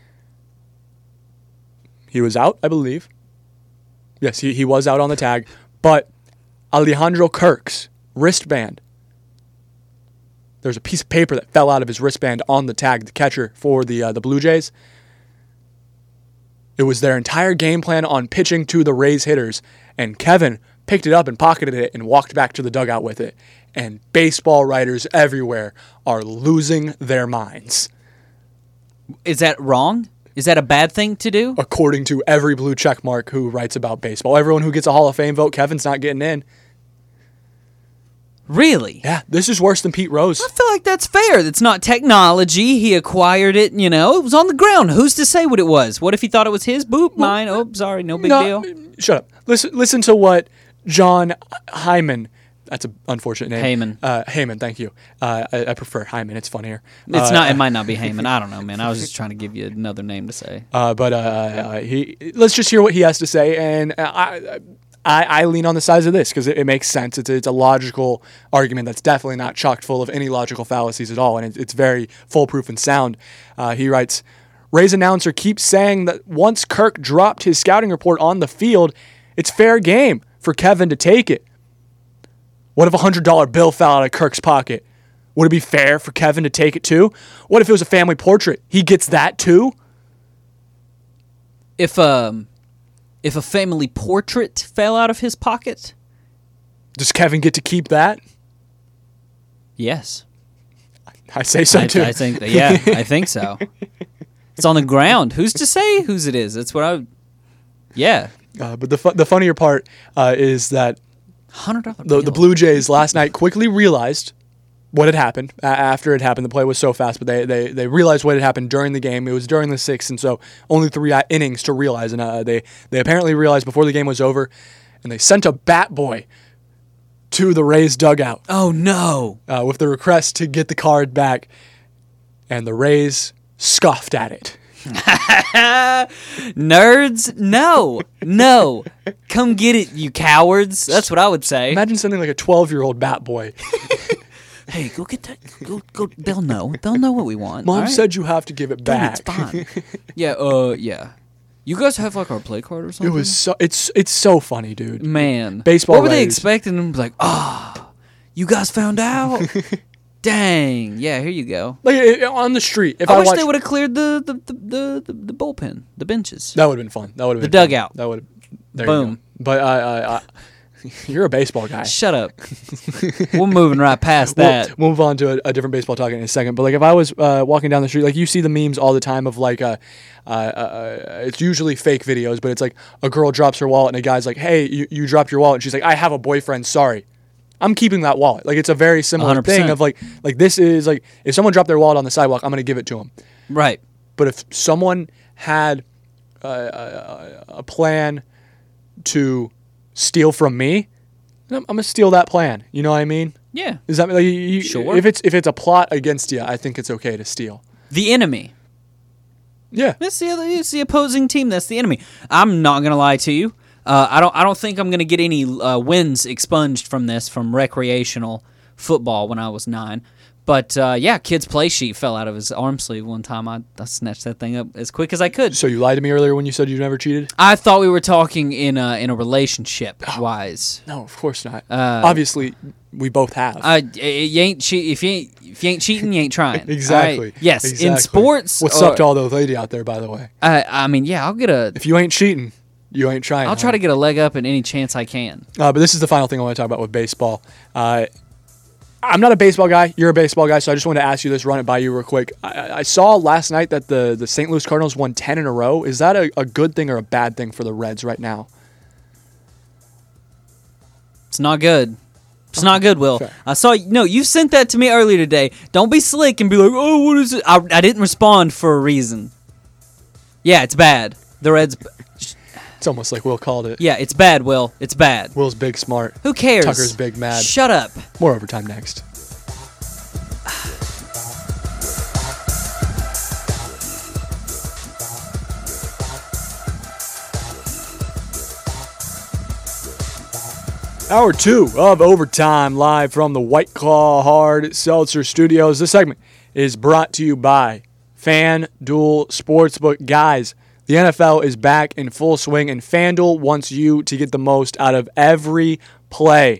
H: He was out, I believe. Yes, he was out on the tag. But Alejandro Kirk's wristband, there's a piece of paper that fell out of his wristband on the tag, the catcher for the Blue Jays. It was their entire game plan on pitching to the Rays hitters, and Kevin picked it up and pocketed it and walked back to the dugout with it. And baseball writers everywhere are losing their minds.
C: Is that wrong? Is that a bad thing to do?
H: According to every blue check mark who writes about baseball. Everyone who gets a Hall of Fame vote, Kevin's not getting in.
C: Really?
H: Yeah, this is worse than Pete Rose.
C: I feel like that's fair. It's not technology. He acquired it, It was on the ground. Who's to say what it was? What if he thought it was his? Boop, mine. Oh, sorry, no big deal.
H: Shut up. Listen to what John Hyman, that's an unfortunate name. Heyman, thank you. I prefer Hyman. It's funnier.
C: It's not. It might not be Heyman. I don't know, man. I was just trying to give you another name to say.
H: Let's just hear what he has to say, and I lean on the sides of this because it makes sense. It's a logical argument that's definitely not chock full of any logical fallacies at all, and it's very foolproof and sound. He writes, Rays announcer keeps saying that once Kirk dropped his scouting report on the field, it's fair game for Kevin to take it. What if a $100 bill fell out of Kirk's pocket? Would it be fair for Kevin to take it too? What if it was a family portrait? He gets that too?
C: If a family portrait fell out of his pocket,
H: Does Kevin get to keep that?
C: yes.
H: I say so too.
C: I think. Yeah, I think so. It's on the ground. Who's to say whose it is? That's what I. Yeah.
H: But the funnier part is that
C: $100.
H: the Blue Jays last night quickly realized what had happened. After it happened, the play was so fast, but they realized what had happened during the game. It was during the 6th, and so only 3 innings to realize. And they apparently realized before the game was over, and they sent a bat boy to the Rays dugout
C: Oh, no.
H: with the request to get the card back, and the Rays scoffed at it.
C: Nerds? No. Come get it, you cowards. That's what I would say.
H: Imagine sending like a 12-year-old bat boy.
C: Hey, go get that. Go. They'll know. They'll know what we want.
H: Mom
C: all right?
H: said you have to give it
C: Dude,
H: back.
C: it's fine. Yeah. You guys have like our play card or something?
H: It was so it's so funny, dude.
C: Man.
H: Baseball
C: What were they
H: Rays.
C: expecting? Them to be like, you guys found out? Dang. Yeah, here you go.
H: Like on the street. If
C: I
H: I
C: wish
H: watched,
C: they would have cleared the bullpen, the benches.
H: that would have been fun. That would have
C: The
H: been fun.
C: dugout.
H: That would have.
C: Boom.
H: But you're a baseball guy.
C: Shut up. We're moving right past that.
H: We'll move on to a different baseball talk in a second. But like if I was walking down the street, like you see the memes all the time of like it's usually fake videos, but it's like a girl drops her wallet and a guy's like, "Hey, you dropped your wallet," and she's like, "I have a boyfriend. Sorry." I'm keeping that wallet. Like it's a very similar
C: 100%.
H: thing of like this is like if someone dropped their wallet on the sidewalk, I'm gonna give it to them.
C: Right.
H: But if someone had a plan to steal from me, I'm gonna steal that plan. You know what I mean?
C: Yeah.
H: Is that like
C: Sure.
H: If it's a plot against you, I think it's okay to steal.
C: The enemy.
H: Yeah.
C: It's the opposing team. That's the enemy. I'm not gonna lie to you. I don't think I'm gonna get any wins expunged from this from recreational football when I was 9. But yeah, kid's play sheet fell out of his arm sleeve one time. I snatched that thing up as quick as I could.
H: So you lied to me earlier when you said you never cheated?
C: I thought we were talking in a relationship wise.
H: No, of course not. Obviously, we both have.
C: You ain't if you ain't cheating, you ain't trying.
H: Exactly.
C: All right? Yes.
H: Exactly.
C: In sports.
H: What's up to all those ladies out there, by the way?
C: I mean, yeah, I'll get a.
H: If you ain't cheating, you ain't trying.
C: I'll try to get a leg up in any chance I can.
H: But this is the final thing I want to talk about with baseball. I'm not a baseball guy. You're a baseball guy, so I just wanted to ask you this, run it by you real quick. I saw last night that the St. Louis Cardinals won 10 in a row. Is that a good thing or a bad thing for the Reds right now?
C: It's not good. It's not good, Will.
H: Fair.
C: I saw. No, you sent that to me earlier today. Don't be slick and be like, "Oh, what is it?" I didn't respond for a reason. Yeah, it's bad. The Reds.
H: It's almost like Will called it.
C: Yeah, it's bad, Will. It's bad.
H: Will's big smart.
C: Who cares?
H: Tucker's big mad.
C: Shut up.
H: More overtime next. Hour 2 of Overtime, live from the White Claw Hard Seltzer Studios. This segment is brought to you by FanDuel Sportsbook. Guys, the NFL is back in full swing, and FanDuel wants you to get the most out of every play.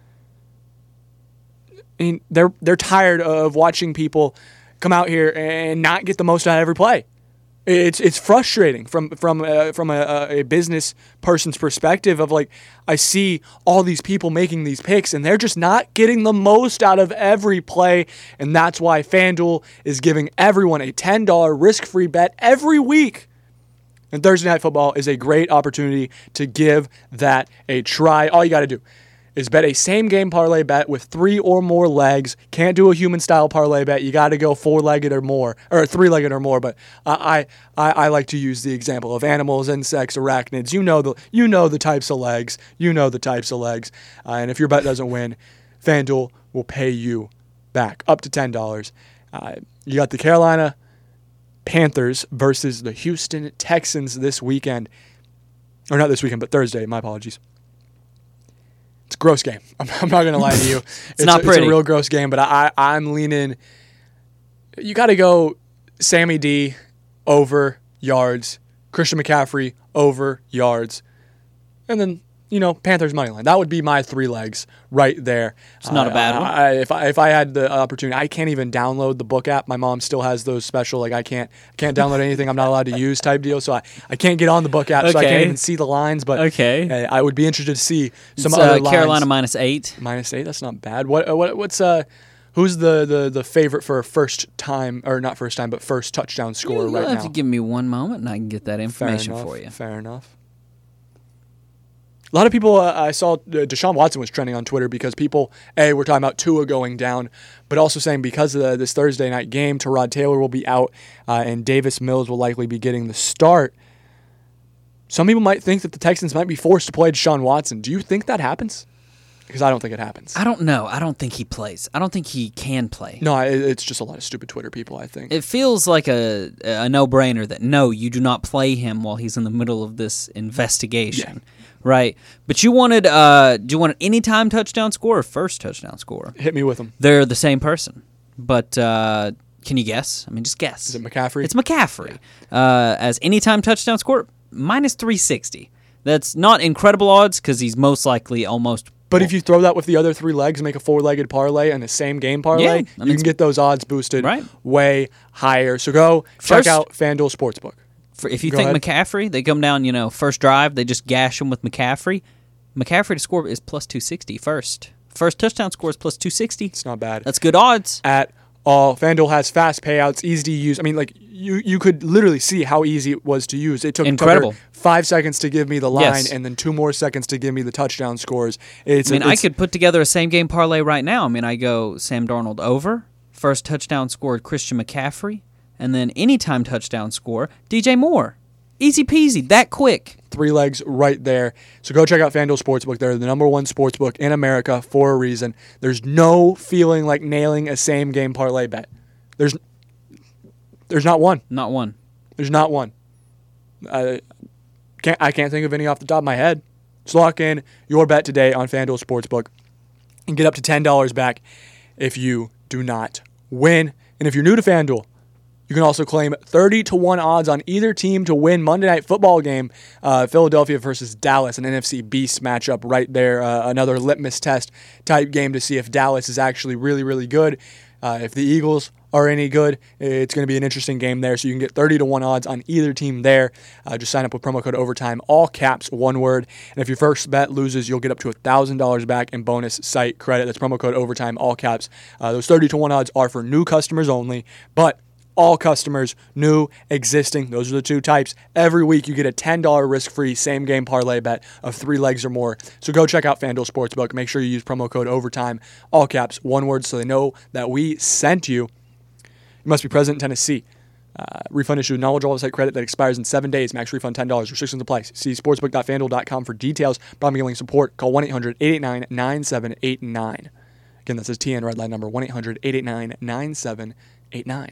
H: I mean, they're tired of watching people come out here and not get the most out of every play. It's frustrating from a business person's perspective of like, I see all these people making these picks and they're just not getting the most out of every play, and that's why FanDuel is giving everyone a $10 risk-free bet every week. And Thursday Night Football is a great opportunity to give that a try. All you got to do is bet a same-game parlay bet with 3 or more legs. Can't do a human-style parlay bet. You got to go 4-legged or more, or 3-legged or more. But I like to use the example of animals, insects, arachnids. You know the types of legs. You know the types of legs. And if your bet doesn't win, FanDuel will pay you back up to $10. You got the Carolina Panthers versus the Houston Texans this weekend. Or not this weekend, but Thursday. My apologies. It's a gross game. I'm not going to lie to you.
C: It's not pretty.
H: It's a real gross game, but I'm leaning. You got to go Sammy D over yards, Christian McCaffrey over yards, and then, Panthers money line. That would be my 3 legs right there.
C: It's not a bad one.
H: If I had the opportunity, I can't even download the book app. My mom still has those special, like I can't download anything I'm not allowed to use type deal. So I can't get on the book app, so I can't
C: Okay.
H: even see the lines. But
C: Okay.
H: I would be interested to see some
C: It's,
H: other lines.
C: Carolina -8.
H: -8. That's not bad. What's who's the favorite for first time, or not first time, but first touchdown scorer
C: You'll
H: right
C: have
H: now?
C: to give me one moment and I can get that information for you.
H: Fair enough. A lot of people, I saw Deshaun Watson was trending on Twitter because people, were talking about Tua going down, but also saying because of this Thursday night game, Tyrod Taylor will be out and Davis Mills will likely be getting the start. Some people might think that the Texans might be forced to play Deshaun Watson. Do you think that happens? Because I don't think it happens.
C: I don't know. I don't think he plays. I don't think he can play.
H: No, it's just a lot of stupid Twitter people, I think.
C: It feels like a no-brainer that, no, you do not play him while he's in the middle of this investigation.
H: Yeah.
C: Right? But you wanted, do you want an anytime touchdown score or first touchdown score?
H: Hit me with them.
C: They're the same person. But can you guess? I mean, just guess.
H: Is it McCaffrey?
C: It's McCaffrey. As anytime touchdown score, minus 360. That's not incredible odds because he's most likely almost.
H: But if you throw that with the other 3 legs and make a 4-legged parlay and a same game parlay,
C: Yeah,
H: you can get those odds boosted
C: right.
H: way higher. So go check out FanDuel Sportsbook.
C: If you
H: Go
C: think
H: ahead.
C: McCaffrey, they come down, first drive, they just gash him with McCaffrey. McCaffrey to score is plus 260 first. First touchdown score is plus 260.
H: It's not bad.
C: That's good odds.
H: At all. FanDuel has fast payouts, easy to use. I mean, like, you could literally see how easy it was to use. It took
C: Incredible.
H: Tucker 5 seconds to give me the line
C: Yes.
H: and then 2 more seconds to give me the touchdown scores.
C: I could put together a same-game parlay right now. I mean, I go Sam Darnold over, first touchdown scored Christian McCaffrey, and then anytime touchdown score, DJ Moore. Easy peasy, that quick.
H: 3 legs right there. So go check out FanDuel Sportsbook. They're the #1 sportsbook in America for a reason. There's no feeling like nailing a same-game parlay bet. There's not one.
C: Not one.
H: There's not one. I can't think of any off the top of my head. Just lock in your bet today on FanDuel Sportsbook and get up to $10 back if you do not win. And if you're new to FanDuel, you can also claim 30-1 odds on either team to win Monday Night Football game, Philadelphia versus Dallas, an NFC beast matchup right there. Another litmus test type game to see if Dallas is actually really, really good. If the Eagles are any good, it's going to be an interesting game there. So you can get 30-1 odds on either team there. Just sign up with promo code OVERTIME, all caps, one word. And if your first bet loses, you'll get up to $1,000 back in bonus site credit. That's promo code OVERTIME, all caps. Those 30-1 odds are for new customers only, but all customers, new, existing, those are the 2 types. Every week you get a $10 risk-free same-game parlay bet of 3 legs or more. So go check out FanDuel Sportsbook. Make sure you use promo code OVERTIME, all caps, one word, so they know that we sent you. You must be present in Tennessee. Refund issued knowledge all-site credit that expires in 7 days. Max refund $10. Restrictions apply. See sportsbook.fanduel.com for details. Problem gambling support. Call 1-800-889-9789. Again, that's his TN red line number, 1-800-889-9789.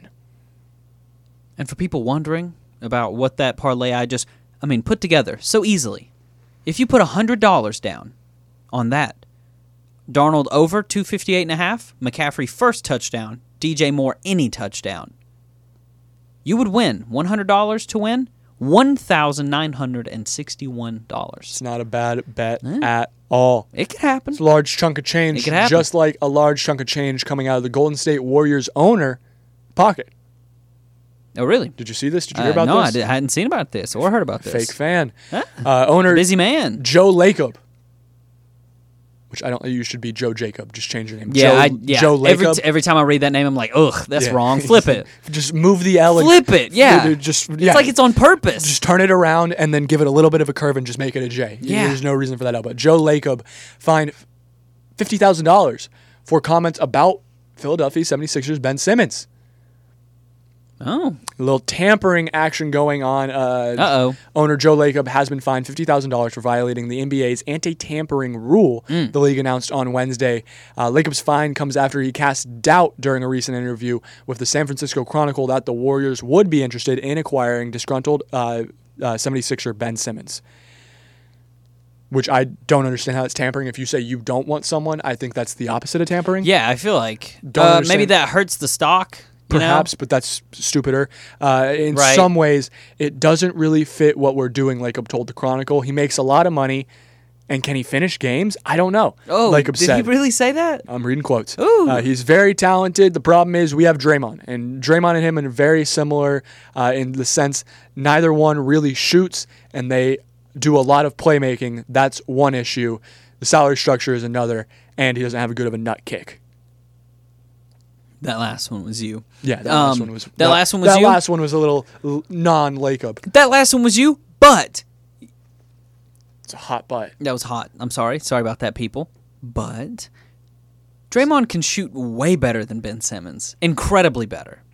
C: And for people wondering about what that parlay put together so easily, if you put $100 down on that, Darnold over 258.5, McCaffrey first touchdown, DJ Moore any touchdown, you would win $100 to win $1,961.
H: It's not a bad bet at all.
C: It could happen.
H: It's a large chunk of change.
C: It could happen.
H: Just like a large chunk of change coming out of the Golden State Warriors owner pocket.
C: Oh, really?
H: Did you see this? Did you hear about
C: no,
H: this?
C: I hadn't seen about this or heard about this.
H: Fake fan. Owner
C: Busy man.
H: Joe Lacob. Which I don't think you should be Joe Jacob. Just change your name.
C: Yeah,
H: Joe Lacob.
C: Every time I read that name, I'm like, ugh, that's wrong. Flip it.
H: Just move the L.
C: Flip it, yeah. It's like it's on purpose.
H: Just turn it around and then give it a little bit of a curve and just make it a J.
C: Yeah.
H: There's no reason for that L. But Joe Lacob fined $50,000 for comments about Philadelphia 76ers Ben Simmons.
C: Oh.
H: A little tampering action going on.
C: Uh-oh.
H: Owner Joe Lacob has been fined $50,000 for violating the NBA's anti-tampering rule, the league announced on Wednesday. Lacob's fine comes after he cast doubt during a recent interview with the San Francisco Chronicle that the Warriors would be interested in acquiring disgruntled 76er Ben Simmons. Which I don't understand how it's tampering. If you say you don't want someone, I think that's the opposite of tampering.
C: Yeah, I feel like
H: Don't
C: maybe
H: understand.
C: that hurts the stock.
H: Perhaps, but that's stupider. In
C: Right.
H: some ways, it doesn't really fit what we're doing, Lacob told the Chronicle. He makes a lot of money, and can he finish games? I don't know.
C: Oh,
H: Lacob
C: did
H: said.
C: he really say that?
H: I'm reading quotes.
C: Ooh.
H: He's very talented. The problem is we have Draymond, and Draymond and him are very similar in the sense neither one really shoots, and they do a lot of playmaking. That's one issue. The salary structure is another, and he doesn't have a good of a nut kick.
C: That last one was you.
H: Yeah, that last one was.
C: That last one was you?
H: That last one was a little non-Lacob.
C: That last one was you, but
H: It's a hot butt.
C: that was hot. I'm sorry. Sorry about that, people. But Draymond can shoot way better than Ben Simmons. Incredibly better.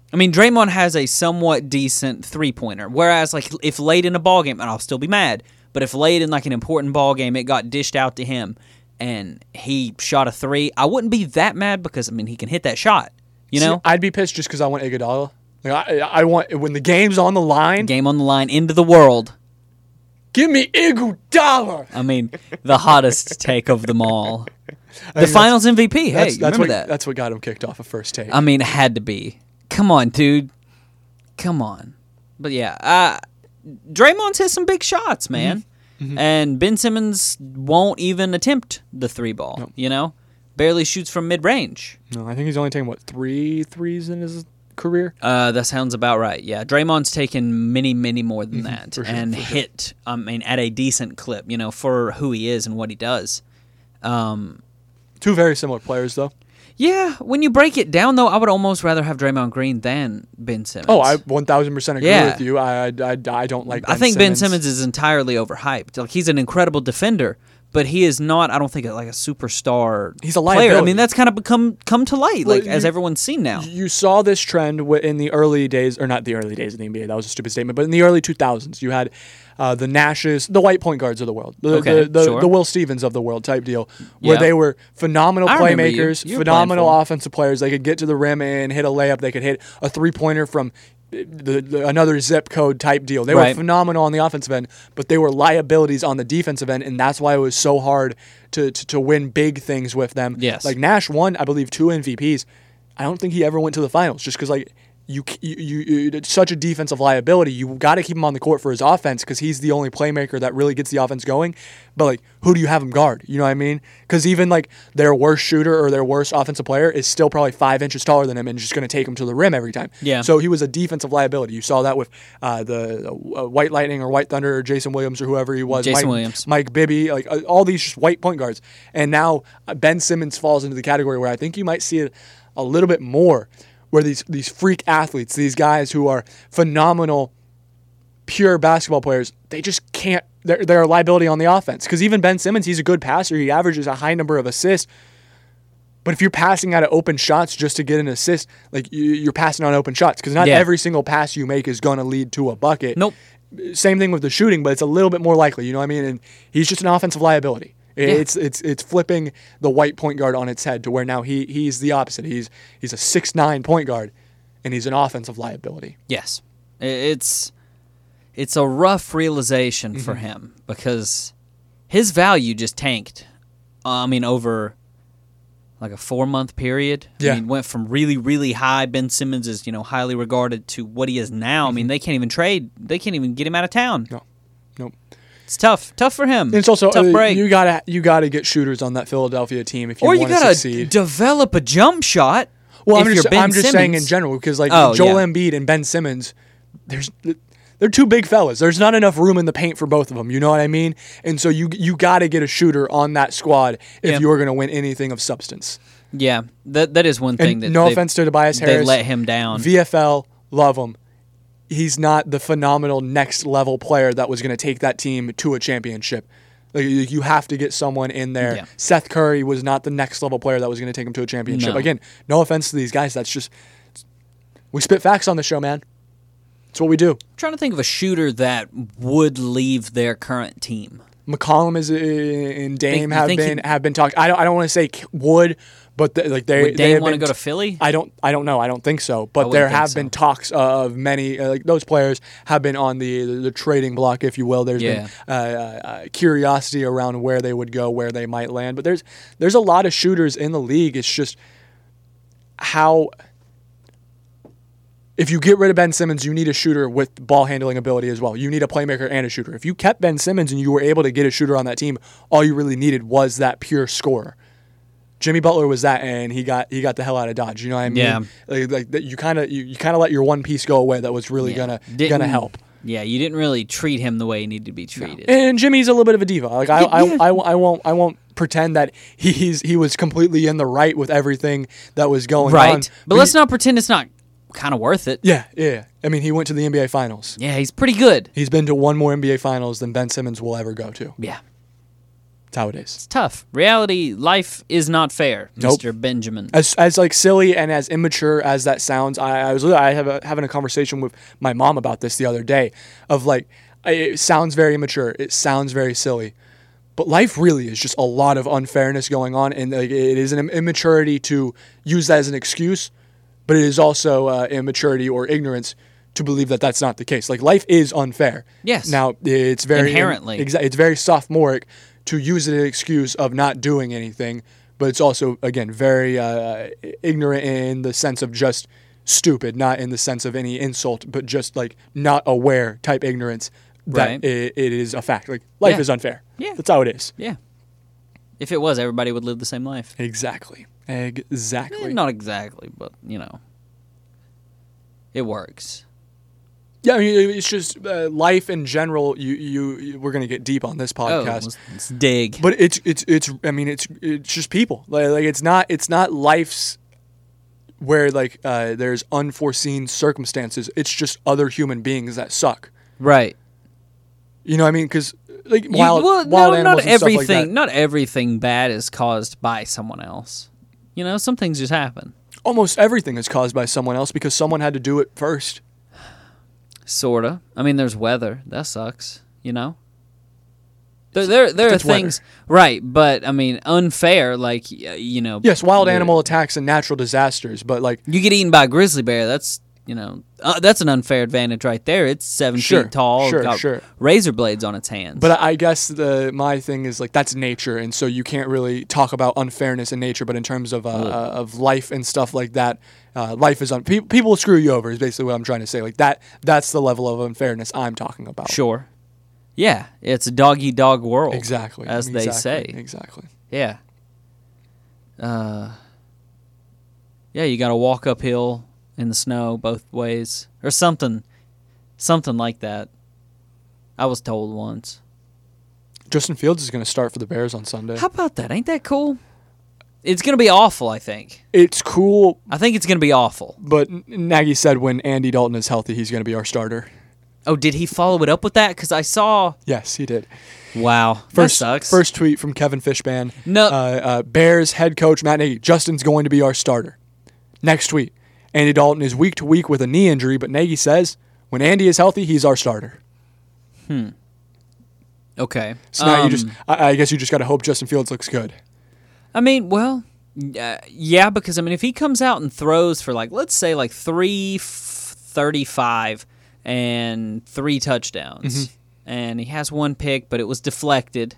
C: I mean, Draymond has a somewhat decent three-pointer, whereas like if late in a ball game, and I'll still be mad, but if late in like an important ball game, it got dished out to him and he shot a three, I wouldn't be that mad because I mean he can hit that shot. You know,
H: See, I'd be pissed just because I want Iguodala. Like I want when the game's on the line.
C: game on the line, into the world.
H: Give me Iguodala.
C: I mean, the hottest take of them all. The Finals MVP. Hey, remember that?
H: That's what got him kicked off of First Take.
C: I mean, it had to be. Come on, dude. Come on. But yeah, Draymond's hit some big shots, man. Mm-hmm. And Ben Simmons won't even attempt the three ball,
H: Nope.
C: you know? Barely shoots from mid-range.
H: No, I think he's only taken, 3 threes in his career?
C: That sounds about right, yeah. Draymond's taken many, many more than that.
H: for sure,
C: and
H: for sure.
C: hit, I mean, at a decent clip, you know, for who he is and what he does.
H: Two very similar players, though.
C: Yeah, when you break it down, though, I would almost rather have Draymond Green than Ben Simmons.
H: Oh, I 1,000% agree
C: Yeah.
H: with you. I don't like Ben
C: I think Ben
H: Simmons.
C: Simmons is entirely overhyped. Like, he's an incredible defender, but he is not, I don't think, like a superstar
H: He's a
C: player. I
H: liability.
C: mean, that's kind of come to light,
H: Well,
C: like as everyone's seen now.
H: You saw this trend in the early days, or not the early days of the NBA, that was a stupid statement, but in the early 2000s, you had the Nashes, the white point guards of the world,
C: Okay, sure.
H: the Will Stevens of the world type deal, where
C: Yeah.
H: they were phenomenal
C: I remember you.
H: playmakers,
C: You were
H: phenomenal
C: playing for 'em.
H: offensive players. They could get to the rim and hit a layup. They could hit a three-pointer from another zip code type deal. They were
C: Right.
H: phenomenal on the offensive end, but they were liabilities on the defensive end, and that's why it was so hard to win big things with them.
C: Yes.
H: Like Nash won, I believe, 2 MVPs. I don't think he ever went to the finals just because like you it's such a defensive liability. You got to keep him on the court for his offense because he's the only playmaker that really gets the offense going. But like, who do you have him guard? You know what I mean? Because even like their worst shooter or their worst offensive player is still probably 5 inches taller than him and just going to take him to the rim every time.
C: Yeah.
H: So he was a defensive liability. You saw that with the White Lightning or White Thunder or Jason Williams or whoever he was.
C: Jason Williams.
H: Mike Bibby, like all these just white point guards. And now Ben Simmons falls into the category where I think you might see it a little bit more, where these freak athletes, these guys who are phenomenal, pure basketball players, they just can't. They're a liability on the offense. Because even Ben Simmons, he's a good passer. He averages a high number of assists. But if you're passing out of open shots just to get an assist, like you're passing on open shots. Because not
C: Yeah.
H: every single pass you make is going to lead to a bucket.
C: Nope.
H: Same thing with the shooting, but it's a little bit more likely. You know what I mean? And he's just an offensive liability. It's flipping the white point guard on its head to where now he's the opposite. He's a 6'9" point guard, and he's an offensive liability.
C: Yes. It's a rough realization
H: Mm-hmm.
C: for him because his value just tanked. I mean, over like a 4-month period.
H: Yeah.
C: I mean, went from really, really high. Ben Simmons is, highly regarded to what he is now. I mean, they can't even trade. They can't even get him out of town.
H: No. Nope.
C: It's tough. Tough for him.
H: And it's also
C: tough break.
H: you gotta get shooters on that Philadelphia team if you
C: or
H: want
C: you
H: to
C: gotta
H: succeed.
C: develop a jump shot.
H: Well,
C: if you're Ben
H: I'm just saying in
C: Simmons.
H: general because like
C: Oh,
H: Joel
C: yeah.
H: Embiid and Ben Simmons, they're two big fellas. There's not enough room in the paint for both of them. You know what I mean? And so you got to get a shooter on that squad if
C: Yeah.
H: you're going to win anything of substance.
C: Yeah, that is one thing
H: And
C: that
H: no offense to Tobias Harris,
C: they let him down.
H: VFL, love him. He's not the phenomenal next level player that was going to take that team to a championship. Like, you have to get someone in there.
C: Yeah.
H: Seth Curry was not the next level player that was going to take him to a championship.
C: No.
H: Again, no offense to these guys. That's just we spit facts on the show, man. That's what we do.
C: I'm trying to think of a shooter that would leave their current team.
H: McCollum is and Dame
C: you think
H: have been talked. I don't want to say would, but they
C: Would
H: they
C: Dame
H: have
C: want to
H: been
C: go to Philly?
H: I don't know. I don't think so.
C: I
H: But
C: wouldn't
H: there
C: think
H: have
C: so.
H: been talks of many like those players have been on the trading block, if you will. There's
C: Yeah.
H: been curiosity around where they would go, where they might land. But there's a lot of shooters in the league. It's just how. If you get rid of Ben Simmons, you need a shooter with ball handling ability as well. You need a playmaker and a shooter. If you kept Ben Simmons and you were able to get a shooter on that team, all you really needed was that pure scorer. Jimmy Butler was that, and he got the hell out of Dodge. You know what I mean?
C: Yeah.
H: Like that you kind of let your one piece go away that was really gonna help.
C: Yeah, you didn't really treat him the way he needed to be treated.
H: And Jimmy's a little bit of a diva. Like I won't pretend that he was completely in the right with everything that was going on.
C: Right, but let's not pretend it's not kind of worth it.
H: Yeah. I mean, he went to the NBA Finals.
C: Yeah, he's pretty good.
H: He's been to one more NBA Finals than Ben Simmons will ever go to.
C: Yeah.
H: how it is.
C: It's tough. Reality, life is not fair,
H: Nope.
C: Mr. Benjamin.
H: As like silly and as immature as that sounds, I was having a conversation with my mom about this the other day. Of like, it sounds very immature. It sounds very silly, but life really is just a lot of unfairness going on, and like, it is an immaturity to use that as an excuse, but it is also immaturity or ignorance to believe that that's not the case. Like, life is unfair.
C: Yes.
H: Now it's very
C: Inherently.
H: it's very sophomoric to use it as an excuse of not doing anything, but it's also, again, very ignorant in the sense of just stupid, not in the sense of any insult, but just like not aware type ignorance that
C: Right.
H: it is a fact. Like, life
C: Yeah.
H: is unfair.
C: Yeah.
H: That's how it is.
C: Yeah. If it was, everybody would live the same life.
H: Exactly.
C: Not exactly, but, it works.
H: Yeah, I mean, it's just life in general. We're gonna get deep on this podcast.
C: Let's dig.
H: But it's just people. Like it's not life's where like there's unforeseen circumstances. It's just other human beings that suck.
C: Right.
H: You know what I mean? Because like wild animals
C: not
H: and stuff like that.
C: Not everything bad is caused by someone else. Some things just happen.
H: Almost everything is caused by someone else because someone had to do it first.
C: Sorta. I mean, there's weather. That sucks. There are
H: That's
C: things, right? But I mean, unfair. Like
H: Yes, wild animal attacks and natural disasters, but like
C: you get eaten by a grizzly bear. That's that's an unfair advantage right there. It's 7 feet tall. Got razor blades on its hands.
H: But I guess my thing is like that's nature, and so you can't really talk about unfairness in nature. But in terms of life and stuff like that, life is people screw you over. Is basically what I'm trying to say. Like that's the level of unfairness I'm talking about.
C: Sure. Yeah, it's a dog-eat-dog world.
H: Exactly,
C: as they say.
H: Exactly.
C: Yeah. Yeah, you got to walk uphill in the snow both ways, or something like that. I was told once.
H: Justin Fields is going to start for the Bears on Sunday.
C: How about that? Ain't that cool? It's going to be awful, I think.
H: It's cool.
C: I think it's going to be awful.
H: But Nagy said when Andy Dalton is healthy, he's going to be our starter.
C: Oh, did he follow it up with that? Because I saw...
H: Yes, he did.
C: Wow. That sucks.
H: First tweet from Kevin Fishban.
C: No.
H: Bears head coach Matt Nagy. Justin's going to be our starter. Next tweet. Andy Dalton is week to week with a knee injury, but Nagy says when Andy is healthy, he's our starter.
C: Okay.
H: So now I guess you just got to hope Justin Fields looks good.
C: I mean, well, yeah, because, I mean, if he comes out and throws for, like, let's say, like, 335 and 3 touchdowns, and he has 1 pick, but it was deflected,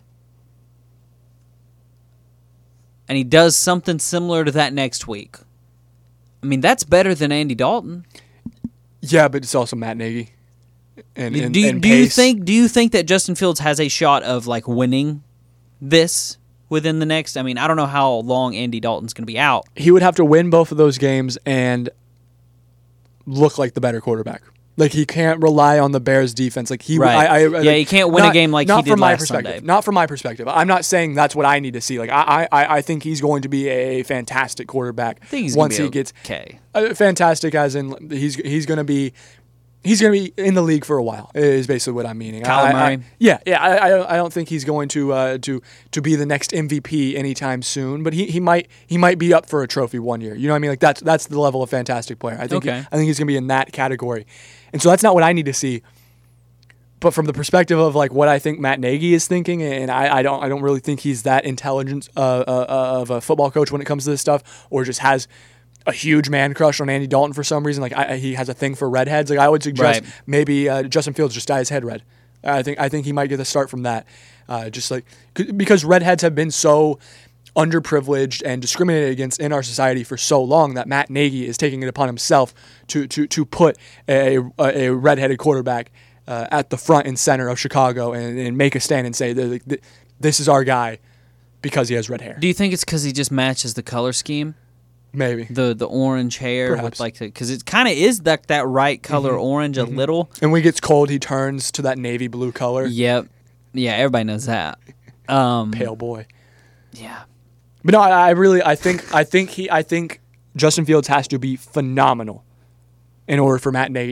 C: and he does something similar to that next week, I mean, that's better than Andy Dalton.
H: Yeah, but it's also Matt Nagy. And
C: do you think that Justin Fields has a shot of, like, winning this within the next? I mean, I don't know how long Andy Dalton's going to be out.
H: He would have to win both of those games and look like the better quarterback. Like, he can't rely on the Bears' defense. Like, he
C: he can't win a game like he did last Sunday.
H: Not from my perspective. I'm not saying that's what I need to see. Like, I think he's going to be a fantastic quarterback.
C: I think he's
H: once
C: gonna be
H: he gets
C: okay.
H: Fantastic, as in he's going to be. He's going to be in the league for a while. Is basically what I'm meaning.
C: Kyler Murray.
H: I don't think he's going to be the next MVP anytime soon. But he might be up for a trophy one year. You know what I mean? Like that's the level of fantastic player. I think he's going to be in that category. And so that's not what I need to see. But from the perspective of like what I think Matt Nagy is thinking, and I don't really think he's that intelligent of a football coach when it comes to this stuff, or just has a huge man crush on Andy Dalton for some reason. Like he has a thing for redheads. Like I would suggest maybe Justin Fields just dye his head red. I think he might get the start from that. Just like because redheads have been so underprivileged and discriminated against in our society for so long that Matt Nagy is taking it upon himself to put a redheaded quarterback at the front and center of Chicago and make a stand and say this is our guy because he has red hair.
C: Do you think it's because he just matches the color scheme?
H: Maybe
C: the orange hair.
H: Perhaps.
C: With like because it kind of is that right color orange a little.
H: And when it gets cold, he turns to that navy blue color.
C: Yep. Yeah, everybody knows that.
H: Pale boy.
C: Yeah.
H: But no, I think Justin Fields has to be phenomenal in order for Matt Nagy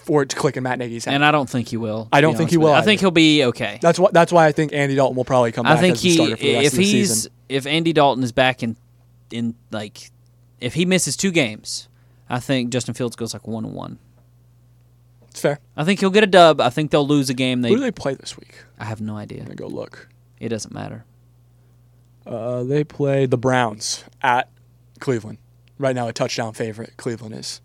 H: for it to click in Matt Nagy's head.
C: And I don't think he will.
H: I
C: to
H: don't
C: be
H: think
C: honest
H: he
C: with
H: will
C: you. I
H: either.
C: think he'll be okay.
H: That's why I think Andy Dalton will probably come back
C: I think
H: as the starter for the rest of the season.
C: If Andy Dalton is back in like, if he misses 2 games, I think Justin Fields goes like 1-1.
H: It's fair.
C: I think he'll get a dub. I think they'll lose a game.
H: Who do they play this week?
C: I have no idea.
H: I'm going to go look.
C: It doesn't matter.
H: They play the Browns at Cleveland. Right now, a touchdown favorite. Cleveland is.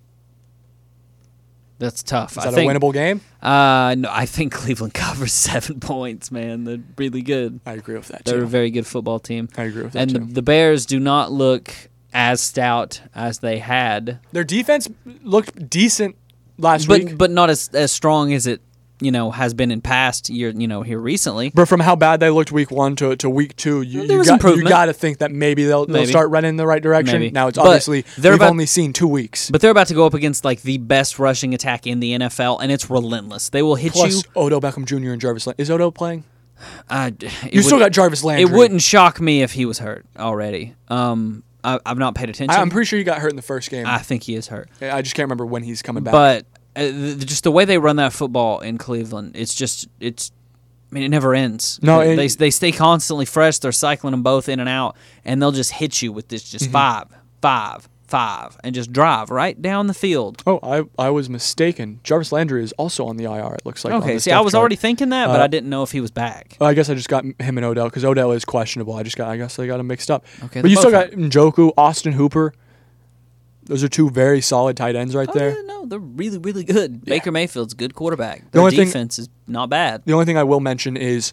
C: That's tough.
H: Is that a winnable game?
C: No, I think Cleveland covers 7 points, man. They're really good.
H: I agree with that,
C: They're
H: too.
C: a very good football team.
H: I agree with that,
C: and
H: too.
C: the Bears do not look as stout as they had.
H: Their defense looked decent last week.
C: But not as strong as it, has been in past year, here recently.
H: But from how bad they looked week 1 to week 2,
C: There was improvement.
H: you got to think that maybe they'll start running in the right direction.
C: Maybe.
H: Now, it's
C: But
H: obviously,
C: they're
H: we've
C: about-
H: only seen 2 weeks.
C: But they're about to go up against like the best rushing attack in the NFL, and it's relentless. They will hit
H: Plus,
C: you.
H: Odell Beckham Jr. and Jarvis Landry. Is Odell playing?
C: It
H: You still
C: would-
H: got Jarvis Landry.
C: It wouldn't shock me if he was hurt already. I've not paid attention.
H: I'm pretty sure he got hurt in the first game.
C: I think he is hurt.
H: I just can't remember when he's coming back.
C: But just the way they run that football in Cleveland, it never ends.
H: No,
C: they stay constantly fresh. They're cycling them both in and out, and they'll just hit you with this just 5, and just drive right down the field.
H: Oh, I was mistaken. Jarvis Landry is also on the IR, it looks like. on
C: Okay,
H: the
C: see, I
H: depth
C: was
H: chart.
C: already thinking that, but I didn't know if he was back.
H: I guess I just got him and Odell because Odell is questionable. I guess I got him mixed up.
C: Okay,
H: but you
C: they're
H: still
C: both
H: got Njoku, Austin Hooper. Those are 2 very solid tight ends right there.
C: Yeah, no, they're really, really good. Baker Mayfield's a good quarterback.
H: The
C: Their
H: only thing-
C: defense is not bad.
H: The only thing I will mention is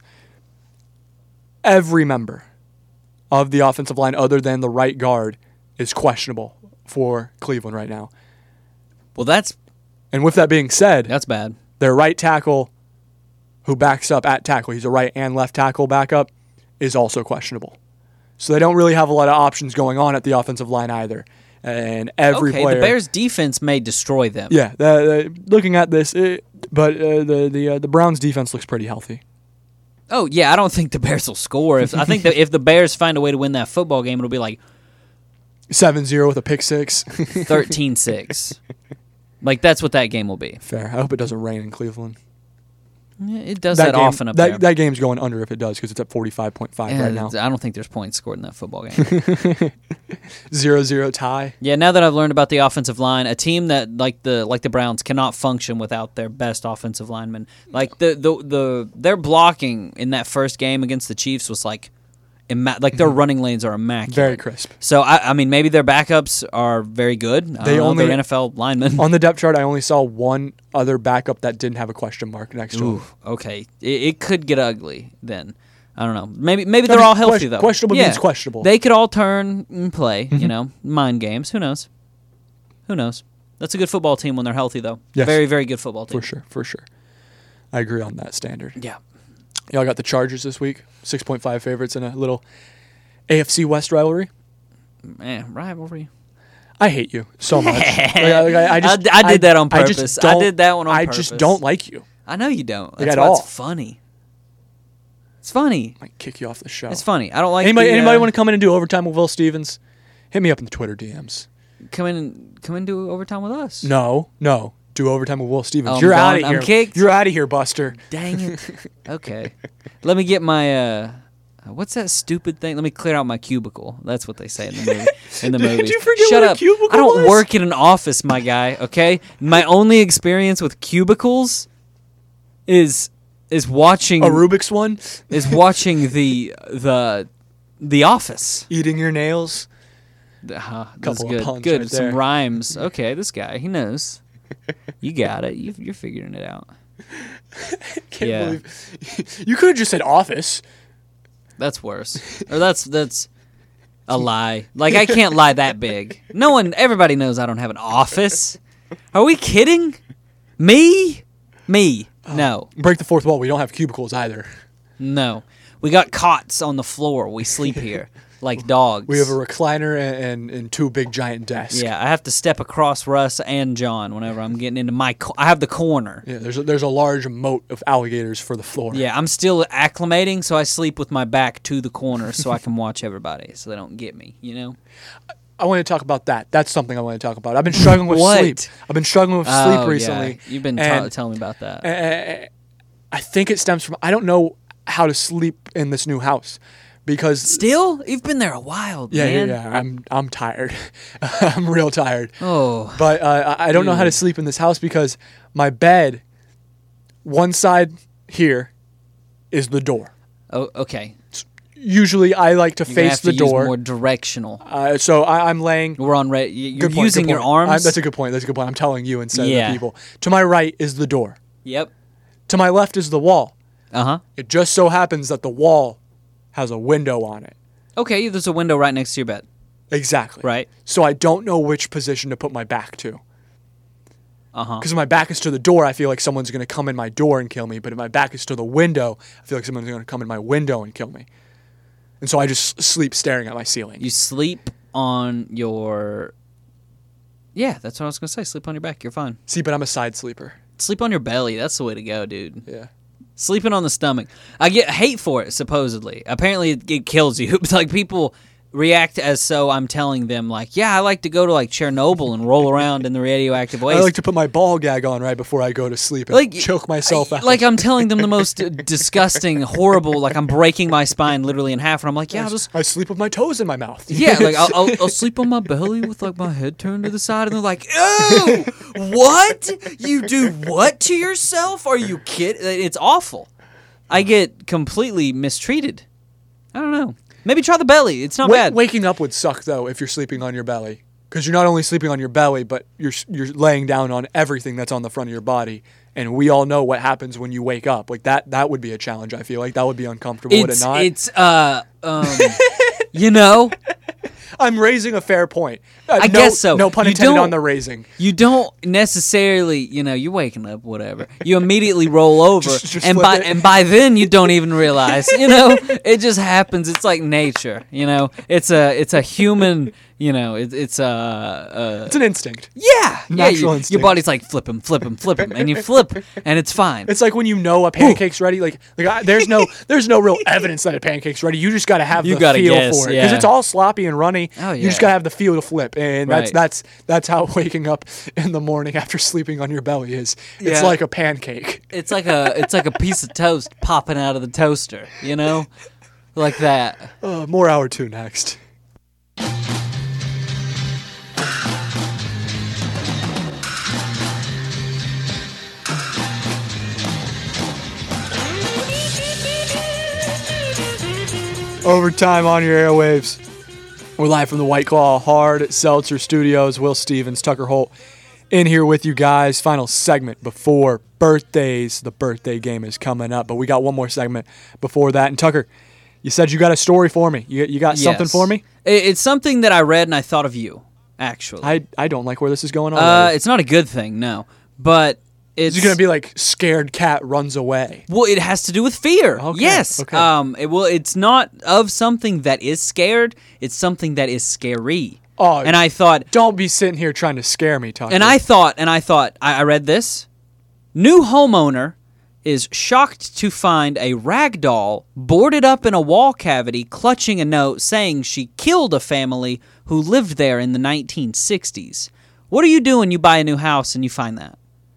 H: every member of the offensive line other than the right guard is questionable for Cleveland right now.
C: Well, that's
H: And with that being said,
C: bad.
H: their right tackle who backs up at tackle, he's a right and left tackle backup, is also questionable. So they don't really have a lot of options going on at the offensive line either. And every player...
C: the Bears' defense may destroy them.
H: Yeah, looking at this, but the Browns' defense looks pretty healthy.
C: Oh, yeah, I don't think the Bears will score. I think that if the Bears find a way to win that football game, it'll be like
H: 7-0 with a pick six.
C: 13-6. Like, that's what that game will be.
H: Fair. I hope it doesn't rain in Cleveland.
C: Yeah, it does that
H: game,
C: often up there.
H: That game's going under if it does because it's at 45.5 right now.
C: I don't think there's points scored in that football game.
H: 0-0 tie.
C: Yeah, now that I've learned about the offensive line, a team that like the Browns cannot function without their best offensive lineman. Like their blocking in that first game against the Chiefs was like their running lanes are immaculate.
H: Very crisp.
C: So I mean maybe their backups are very good. They're NFL linemen.
H: On the depth chart, I only saw one other backup that didn't have a question mark next to him.
C: Ooh, okay. It could get ugly then. I don't know. Maybe they're all healthy though.
H: Questionable means questionable.
C: They could all turn and play. Mind games. Who knows? That's a good football team when they're healthy though.
H: Yes.
C: Very, very good football team.
H: For sure. I agree on that standard.
C: Yeah.
H: Y'all got the Chargers this week. 6.5 favorites in a little AFC West rivalry.
C: Man, rivalry.
H: I hate you so much.
C: I did that on purpose. I did that one on
H: I
C: purpose.
H: just don't like you.
C: I know you don't.
H: Like
C: That's
H: at
C: why
H: all.
C: it's funny. It's funny.
H: I might kick you off the show.
C: It's funny. I don't like
H: Anybody want to come in and do overtime with Will Stevens? Hit me up in the Twitter DMs.
C: come in and do overtime with us?
H: No. Do overtime with Will Stevens.
C: Oh, I'm
H: You're out of
C: gone.
H: here.
C: I'm kicked?
H: You're out of here, Buster.
C: Dang it. Okay. Let me get my what's that stupid thing? Let me clear out my cubicle. That's what they say in the movie.
H: Did you forget
C: Shut
H: what a
C: up.
H: cubicle
C: I don't
H: was?
C: work in an office, my guy, okay? My only experience with cubicles is watching
H: A Rubik's one?
C: the Office.
H: Eating your nails?
C: That's
H: Couple of
C: good.
H: puns
C: Good.
H: right
C: Some
H: there.
C: rhymes. Okay, this guy, he knows. You got it. You're figuring it out.
H: Can't believe you could have just said office.
C: That's worse. Or that's a lie. Like I can't lie that big. Everybody knows I don't have an office. Are we kidding? Me? No.
H: Break the fourth wall. We don't have cubicles either.
C: No. We got cots on the floor. We sleep here like dogs.
H: We have a recliner and 2 big giant desks.
C: Yeah, I have to step across Russ and John whenever I'm getting into I have the corner.
H: Yeah, there's a large moat of alligators for the floor.
C: Yeah, I'm still acclimating, so I sleep with my back to the corner so I can watch everybody so they don't get me,
H: I want to talk about that. That's something I want to talk about. I've been struggling with
C: What?
H: sleep. I've been struggling with sleep recently.
C: Yeah. You've been
H: and
C: telling me about that.
H: I think it stems from I don't know how to sleep in this new house because
C: Still? You've been there a while, man.
H: yeah. I'm tired. I'm real tired.
C: Oh.
H: But I don't know how to sleep in this house because my bed, one side here, is the door.
C: Oh, okay.
H: Usually, I like to
C: You're gonna
H: face
C: have
H: the
C: to
H: door.
C: use more directional.
H: So I'm laying.
C: We're on you're
H: Good point,
C: using
H: good
C: your
H: point.
C: arms.
H: That's a good point. I'm telling you instead of
C: Yeah.
H: the people. To my right is the door.
C: Yep.
H: To my left is the wall.
C: Uh-huh.
H: It just so happens that the wall has a window on it.
C: Okay, there's a window right next to your bed.
H: Exactly.
C: Right.
H: So I don't know which position to put my back to.
C: Uh-huh.
H: Because if my back is to the door, I feel like someone's going to come in my door and kill me. But if my back is to the window, I feel like someone's going to come in my window and kill me. And so I just sleep staring at my ceiling.
C: You sleep on your... Yeah, that's what I was going to say. Sleep on your back. You're fine.
H: See, but I'm a side sleeper.
C: Sleep on your belly. That's the way to go, dude.
H: Yeah.
C: Sleeping on the stomach. I get hate for it, supposedly. Apparently, it kills you. It's like people react as so I'm telling them, like, yeah, I like to go to, like, Chernobyl and roll around in the radioactive waste.
H: I like to put my ball gag on right before I go to sleep and
C: like
H: choke myself out.
C: Like I'm telling them the most disgusting, horrible, like I'm breaking my spine literally in half, and I'm like, yeah, I'll just...
H: I sleep with my toes in my mouth.
C: Yeah, like I'll sleep on my belly with like my head turned to the side, and they're like, "Oh, what? You do what to yourself? Are you kidding?" It's awful. I get completely mistreated. I don't know. Maybe try the belly. It's not bad.
H: Waking up would suck though if you're sleeping on your belly, because you're not only sleeping on your belly, but you're laying down on everything that's on the front of your body. And we all know what happens when you wake up. Like that would be a challenge. I feel like that would be uncomfortable. Would it not?
C: You know,
H: I'm raising a fair point.
C: I guess so.
H: No pun
C: You
H: intended
C: don't-
H: on the raising.
C: you don't necessarily, you're waking up, whatever. You immediately roll over,
H: Just
C: and
H: flip it.
C: by then you don't even realize. It just happens. It's like nature. It's a human. It's
H: an instinct.
C: yeah.
H: Natural
C: Your
H: instinct.
C: body's like flip him, and you flip, and it's fine.
H: It's like when you know a pancake's ready. There's no real evidence that a pancake's ready. You just got to have
C: You
H: the
C: gotta
H: feel
C: guess,
H: for it because
C: yeah.
H: it's all sloppy and runny.
C: Oh,
H: You just
C: yeah.
H: got to have the feel to flip, and
C: Right.
H: that's how waking up in the morning after sleeping on your belly is. It's
C: Yeah.
H: like a pancake.
C: It's like a piece of toast popping out of the toaster. Like that.
H: More hour 2 next. Overtime on your airwaves. We're live from the White Claw Hard Seltzer Studios. Will Stevens, Tucker Holt, in here with you guys. Final segment before birthdays. The birthday game is coming up, but we got one more segment before that. And Tucker, you said you got a story for me. You got something
C: Yes.
H: for me?
C: It's something that I read and I thought of you, actually.
H: I don't like where this is going on.
C: It's not a good thing, no. But it's
H: Is it going to be like scared cat runs away?
C: well, it has to do with fear.
H: Okay,
C: Yes.
H: okay.
C: It's not of something that is scared. It's something that is scary.
H: Oh,
C: And I thought,
H: don't be sitting here trying to scare me, Tucker.
C: I read this. New homeowner is shocked to find a rag doll boarded up in a wall cavity, clutching a note saying she killed a family who lived there in the 1960s. What do you do when you buy a new house and you find that?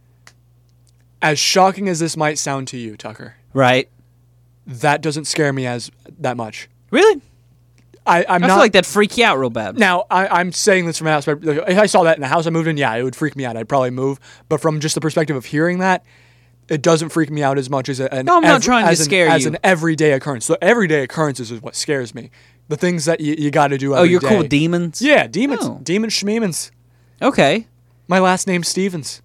H: As shocking as this might sound to you, Tucker,
C: Right.
H: that doesn't scare me as that much.
C: Really?
H: I'm
C: I
H: not
C: feel like that'd freak you out real bad.
H: Now, I'm saying this from a house. But if I saw that in a house I moved in, yeah, it would freak me out. I'd probably move. But from just the perspective of hearing that, it doesn't freak me out as much as an.
C: No, I'm not trying to scare
H: as
C: you.
H: an everyday occurrence. So everyday occurrences is what scares me. The things that you got to do every day.
C: Oh, you're cool with demons?
H: Yeah, demons.
C: Oh.
H: Demons, schmeemans.
C: Okay.
H: My last name's Stevens.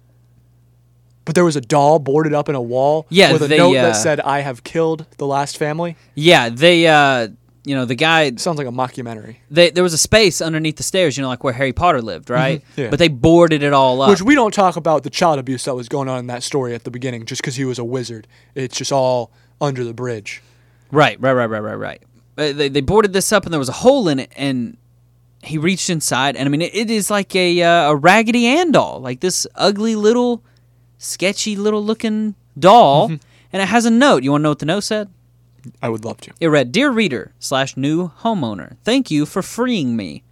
H: But there was a doll boarded up in a wall
C: Yeah,
H: with a
C: they,
H: note that said, "I have killed the last family."
C: Yeah, they, the guy,
H: Sounds like a mockumentary.
C: there was a space underneath the stairs, like where Harry Potter lived, right?
H: yeah.
C: But they boarded it all up.
H: Which we don't talk about the child abuse that was going on in that story at the beginning just because he was a wizard. It's just all under the bridge.
C: Right. They boarded this up, and there was a hole in it, and he reached inside, and I mean, it is like a Raggedy Ann doll, like this ugly little, sketchy little looking doll, and it has a note. You want to know what the note said?
H: I would love to.
C: It read, "Dear reader / new homeowner, thank you for freeing me.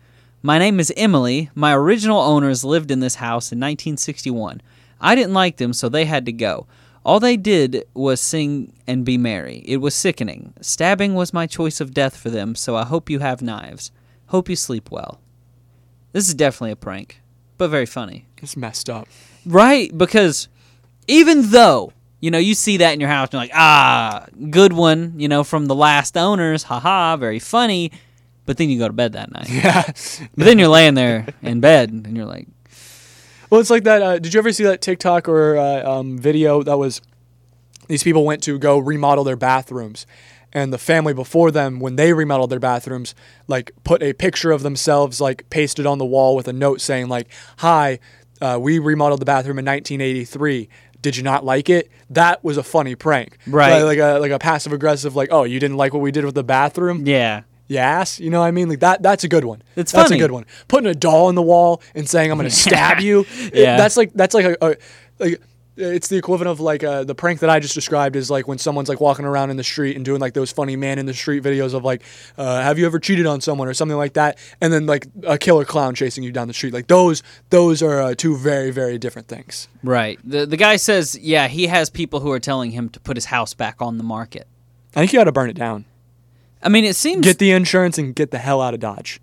C: My name is Emily. My original owners lived in this house in 1961. I didn't like them, so they had to go. All they did was sing and be merry. It was sickening. Stabbing was my choice of death for them, so I hope you have knives. Hope you sleep well. This is definitely a prank, but very funny.
H: It's messed up.
C: Right, because even though, you see that in your house, and you're like, good one, from the last owners, haha, very funny, but then you go to bed that night.
H: Yeah.
C: But then you're laying there in bed, and you're like...
H: Well, it's like that. Did you ever see that TikTok or video that was these people went to go remodel their bathrooms, and the family before them, when they remodeled their bathrooms, like put a picture of themselves like pasted on the wall with a note saying like, "Hi, we remodeled the bathroom in 1983. Did you not like it?" That was a funny prank,
C: right?
H: Like a passive aggressive, like, "Oh, you didn't like what we did with the bathroom?"
C: Yeah.
H: Yes, you know what I mean? Like that's a good one.
C: It's
H: That's
C: funny.
H: a good one. Putting a doll in the wall and saying I'm going to stab you.
C: Yeah.
H: That's like it's the equivalent of like the prank that I just described is like when someone's like walking around in the street and doing like those funny man in the street videos of like have you ever cheated on someone or something like that, and then like a killer clown chasing you down the street. Like those are two very, very different things.
C: Right. The guy says, yeah, he has people who are telling him to put his house back on the market.
H: I think you got to burn it down.
C: I mean, it seems...
H: Get the insurance and get the hell out of Dodge.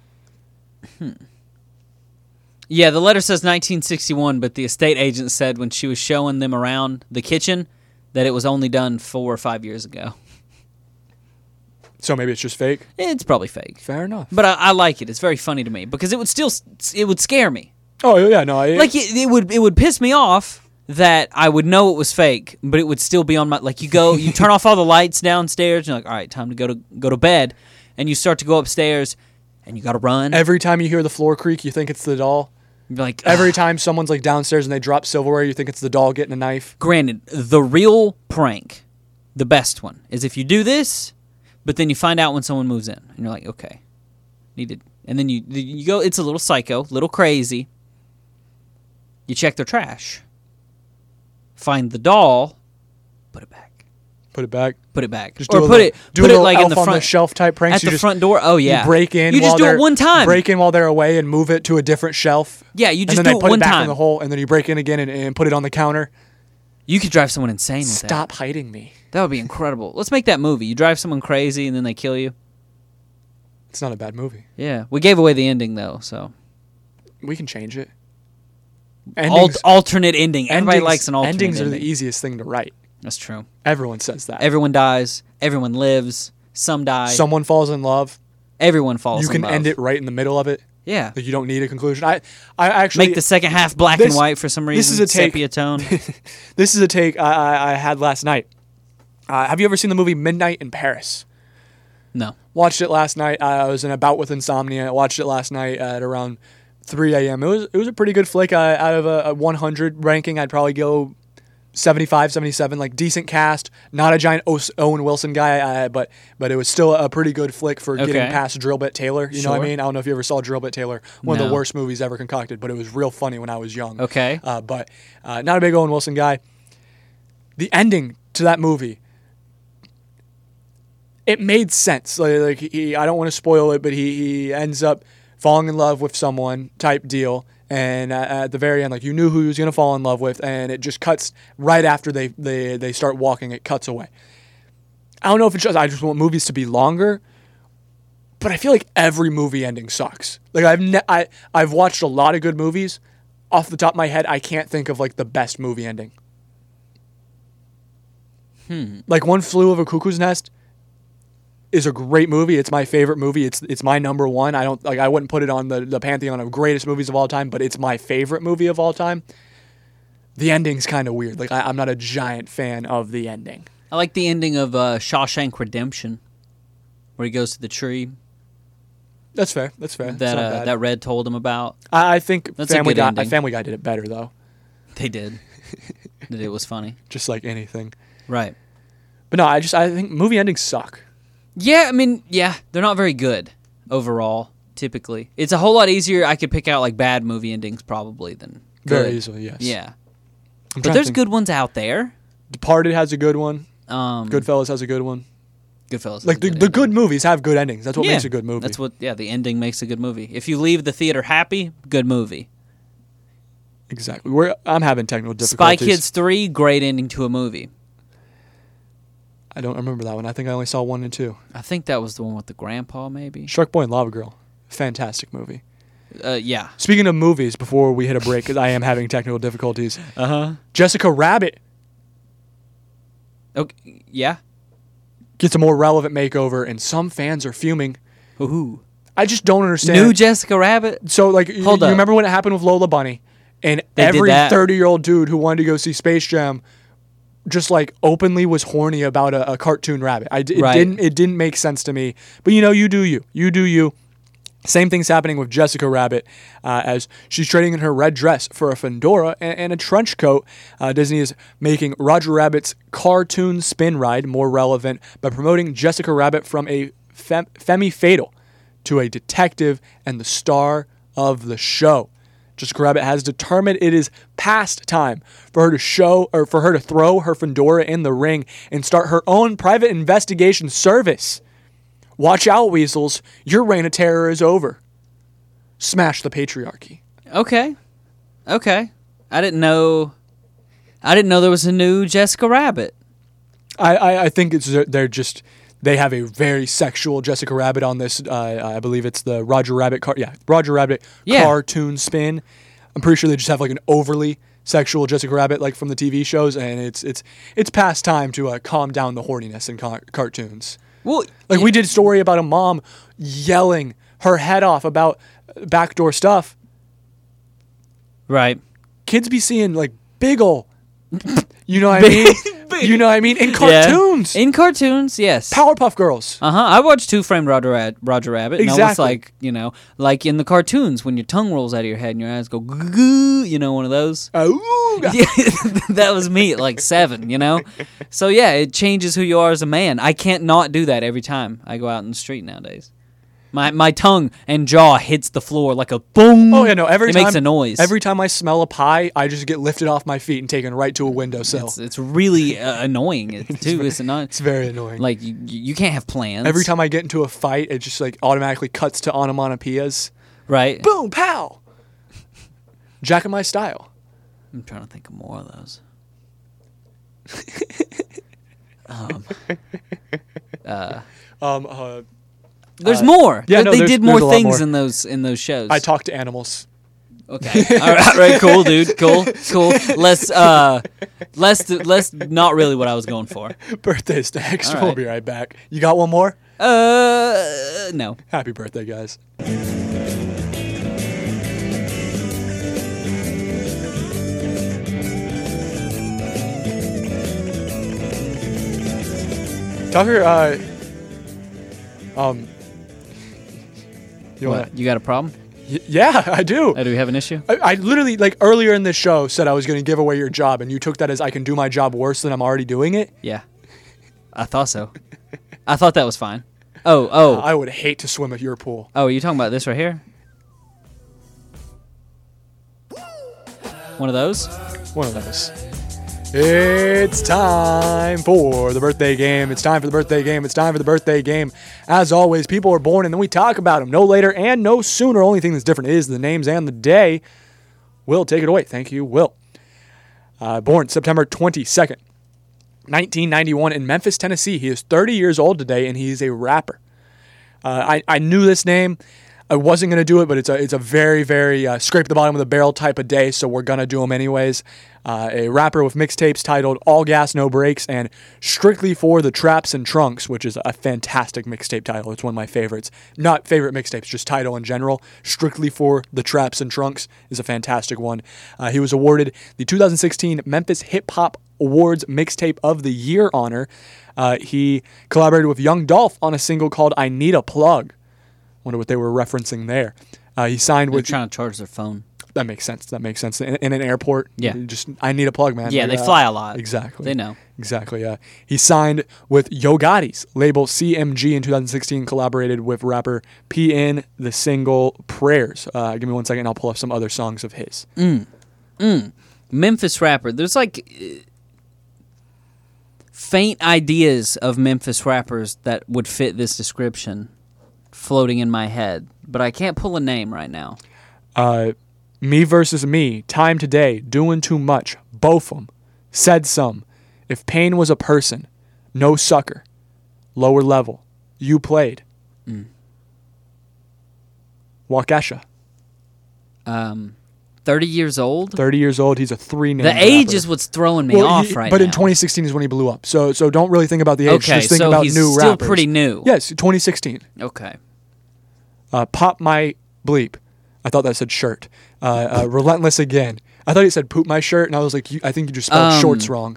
C: Yeah, the letter says 1961, but the estate agent said when she was showing them around the kitchen that it was only done 4 or 5 years ago.
H: So maybe it's just fake?
C: It's probably fake.
H: Fair enough.
C: But I like it. It's very funny to me because it would scare me.
H: Oh, yeah, no.
C: It would piss me off that I would know it was fake, but it would still be on my... Like, you turn off all the lights downstairs, and you're like, all right, time to go to bed, and you start to go upstairs, and you got to run.
H: Every time you hear the floor creak, you think it's the doll.
C: You're like...
H: Every time someone's like downstairs and they drop silverware, you think it's the doll getting a knife.
C: Granted, the real prank, the best one, is if you do this, but then you find out when someone moves in, and you're like, okay, needed... And then you go, it's a little psycho, little crazy. You check their trash. Find the doll, put it back.
H: Put it back.
C: Put it back.
H: Just
C: or
H: do
C: put
H: a
C: it
H: elf
C: like in the
H: on
C: front
H: the shelf type pranks.
C: At the front door. Oh yeah.
H: You break in.
C: You just do it one time.
H: Break in while they're away and move it to a different shelf.
C: Yeah, you just
H: and then
C: do
H: they put
C: it one
H: it back
C: time.
H: in the hole, and then you break in again and put it on the counter.
C: You could drive someone insane with that.
H: Stop hiding me.
C: That would be incredible. Let's make that movie. You drive someone crazy and then they kill you.
H: It's not a bad movie.
C: Yeah, we gave away the ending though, so
H: we can change it.
C: Alternate ending. Everybody likes an alternate
H: endings
C: ending.
H: Are the easiest thing to write.
C: That's true.
H: Everyone says that.
C: Everyone dies. Everyone lives. Some die.
H: Someone falls in love.
C: Everyone falls in love.
H: You can end it right in the middle of it.
C: Yeah.
H: Like you don't need a conclusion. I actually...
C: Make the second half black and white for some reason.
H: This is a take.
C: Sepia tone.
H: This is a take I had last night. Have you ever seen the movie Midnight in Paris?
C: No.
H: Watched it last night. I was in a bout with insomnia. I watched it last night at around 3 a.m. It was a pretty good flick. Out of a 100 ranking, I'd probably go 75, 77. Like decent cast. Not a giant Owen Wilson guy, but it was still a pretty good flick for getting past Drillbit Taylor. You know what I mean? I don't know if you ever saw Drillbit Taylor. One of the worst movies ever concocted, but it was real funny when I was young.
C: Okay.
H: But not a big Owen Wilson guy. The ending to that movie, it made sense. Like I don't want to spoil it, but he ends up falling in love with someone type deal. And at the very end, like you knew who he was going to fall in love with, and it just cuts right after they start walking. It cuts away. I don't know if it's just I just want movies to be longer, but I feel like every movie ending sucks. Like I've watched a lot of good movies. Off the top of my head, I can't think of like the best movie ending. Like One Flew Over Cuckoo's Nest is a great movie. It's my favorite movie. It's my number one. I wouldn't put it on the pantheon of greatest movies of all time, but it's my favorite movie of all time. The ending's kind of weird. Like I'm not a giant fan of the ending.
C: I like the ending of Shawshank Redemption, where he goes to the tree.
H: That's fair.
C: That Red told him about.
H: I think
C: That's
H: Family
C: a good
H: Guy.
C: ending.
H: Family Guy did it better though.
C: They did. It was funny.
H: Just like anything.
C: Right.
H: But no, I think movie endings suck.
C: Yeah, I mean, they're not very good overall, typically. It's a whole lot easier. I could pick out like bad movie endings probably than good.
H: Very easily, yes.
C: Yeah. But there's good ones out there.
H: Departed has a good one.
C: Goodfellas
H: Goodfellas has a good one.
C: Goodfellas.
H: Like the good movies have good endings. That's what makes a good movie.
C: That's what. Yeah, the ending makes a good movie. If you leave the theater happy, good movie.
H: Exactly. I'm having technical
C: Spy
H: difficulties.
C: Kids 3, great ending to a movie.
H: I don't remember that one. I think I only saw 1 and 2.
C: I think that was the one with the grandpa, maybe.
H: Shark Boy and Lava Girl. Fantastic movie.
C: Yeah.
H: Speaking of movies, before we hit a break, because I am having technical difficulties. Jessica Rabbit
C: Okay. Yeah.
H: gets a more relevant makeover, and some fans are fuming.
C: Ooh.
H: I just don't understand.
C: New Jessica Rabbit.
H: So, like, you
C: Hold up.
H: remember when it happened with Lola Bunny? And
C: They did
H: every
C: that.
H: 30-year-old dude who wanted to go see Space Jam just, like, openly was horny about a cartoon rabbit.
C: Right.
H: It didn't make sense to me. But, you do you. You do you. Same thing's happening with Jessica Rabbit as she's trading in her red dress for a fedora and a trench coat. Disney is making Roger Rabbit's cartoon spin ride more relevant by promoting Jessica Rabbit from a femme fatale to a detective and the star of the show. Jessica Rabbit has determined it is past time for her to throw her fedora in the ring and start her own private investigation service. Watch out, weasels. Your reign of terror is over. Smash the patriarchy.
C: Okay. I didn't know there was a new Jessica Rabbit.
H: I think they have a very sexual Jessica Rabbit on this. I believe it's the Roger Rabbit cartoon spin. I'm pretty sure they just have like an overly sexual Jessica Rabbit like from the TV shows, and it's past time to calm down the horniness in cartoons.
C: Well,
H: Like we did a story about a mom yelling her head off about backdoor stuff.
C: right.
H: Kids be seeing like big ol', you know what I mean? You know what I mean? In cartoons.
C: Yeah. In cartoons, yes.
H: Powerpuff Girls.
C: I watched Two Frame Roger Rabbit. And
H: Exactly.
C: it's like, like in the cartoons when your tongue rolls out of your head and your eyes go goo, one of those.
H: Ooh,
C: Yeah, that was me at like 7, So yeah, it changes who you are as a man. I can't not do that every time I go out in the street nowadays. My tongue and jaw hits the floor like a boom.
H: Oh yeah, no. Every
C: it
H: time
C: makes a noise.
H: Every time I smell a pie, I just get lifted off my feet and taken right to a windowsill.
C: it's really annoying too. Is it not?
H: It's very annoying.
C: Like you can't have plans.
H: Every time I get into a fight, it just like automatically cuts to onomatopoeias.
C: right?
H: Boom, pow. Jack of my style.
C: I'm trying to think of more of those. There's more.
H: yeah,
C: They
H: no,
C: they
H: there's-
C: did more
H: there's a lot
C: things
H: more.
C: in those shows.
H: I talk to animals.
C: Okay. All right, cool, dude. Cool. Less not really what I was going for.
H: Birthdays next.
C: All
H: We'll
C: right.
H: be right back. You got one more?
C: No.
H: Happy birthday, guys. Tucker, you wanna,
C: What? You got a problem?
H: yeah, I do.
C: Do we have an issue?
H: I literally, like, earlier in this show said I was going to give away your job, and you took that as I can do my job worse than I'm already doing it.
C: Yeah. I thought so. I thought that was fine. Oh.
H: I would hate to swim at your pool.
C: Oh, are you talking about this right here? One of those?
H: One of those. It's time for the birthday game. It's time for the birthday game. It's time for the birthday game. As always, people are born and then we talk about them. No later and no sooner. Only thing that's different is the names and the day. Will, take it away. Thank you, Will. Born September 22nd, 1991 in Memphis, Tennessee. He is 30 years old today and he's a rapper. I knew this name. I wasn't going to do it, but it's a very, very scrape the bottom of the barrel type of day, so we're going to do them anyways. A rapper with mixtapes titled All Gas, No Brakes and Strictly for the Traps and Trunks, which is a fantastic mixtape title. It's one of my favorites. Not favorite mixtapes, just title in general. Strictly for the Traps and Trunks is a fantastic one. He was awarded the 2016 Memphis Hip Hop Awards Mixtape of the Year honor. He collaborated with Young Dolph on a single called I Need a Plug. Wonder what they were referencing there. He signed
C: They're
H: with...
C: trying to charge their phone.
H: That makes sense. In an airport.
C: Yeah.
H: I need a plug, man.
C: Yeah, they fly a lot.
H: Exactly.
C: They know.
H: Exactly, yeah. He signed with Yo Gotti's label CMG in 2016, collaborated with rapper PN, the single Prayers. Give me 1 second, I'll pull up some other songs of his.
C: Memphis rapper. There's like faint ideas of Memphis rappers that would fit this description floating in my head, but I can't pull a name right now.
H: Me versus me, time today, doing too much, both 'em, said some. If pain was a person, no sucker, lower level, you played. Waukesha.
C: 30 years old?
H: 30 years old, he's a three-name
C: The age
H: rapper.
C: is what's throwing me off right
H: but
C: now.
H: in 2016 is when he blew up. So don't really think about the age.
C: Okay,
H: Just think
C: so
H: about
C: he's
H: new
C: still
H: rappers.
C: pretty new.
H: Yes, 2016.
C: Okay.
H: Pop my bleep. I thought that said shirt. Relentless again. I thought he said poop my shirt, and I was like, I think you just spelled shorts wrong.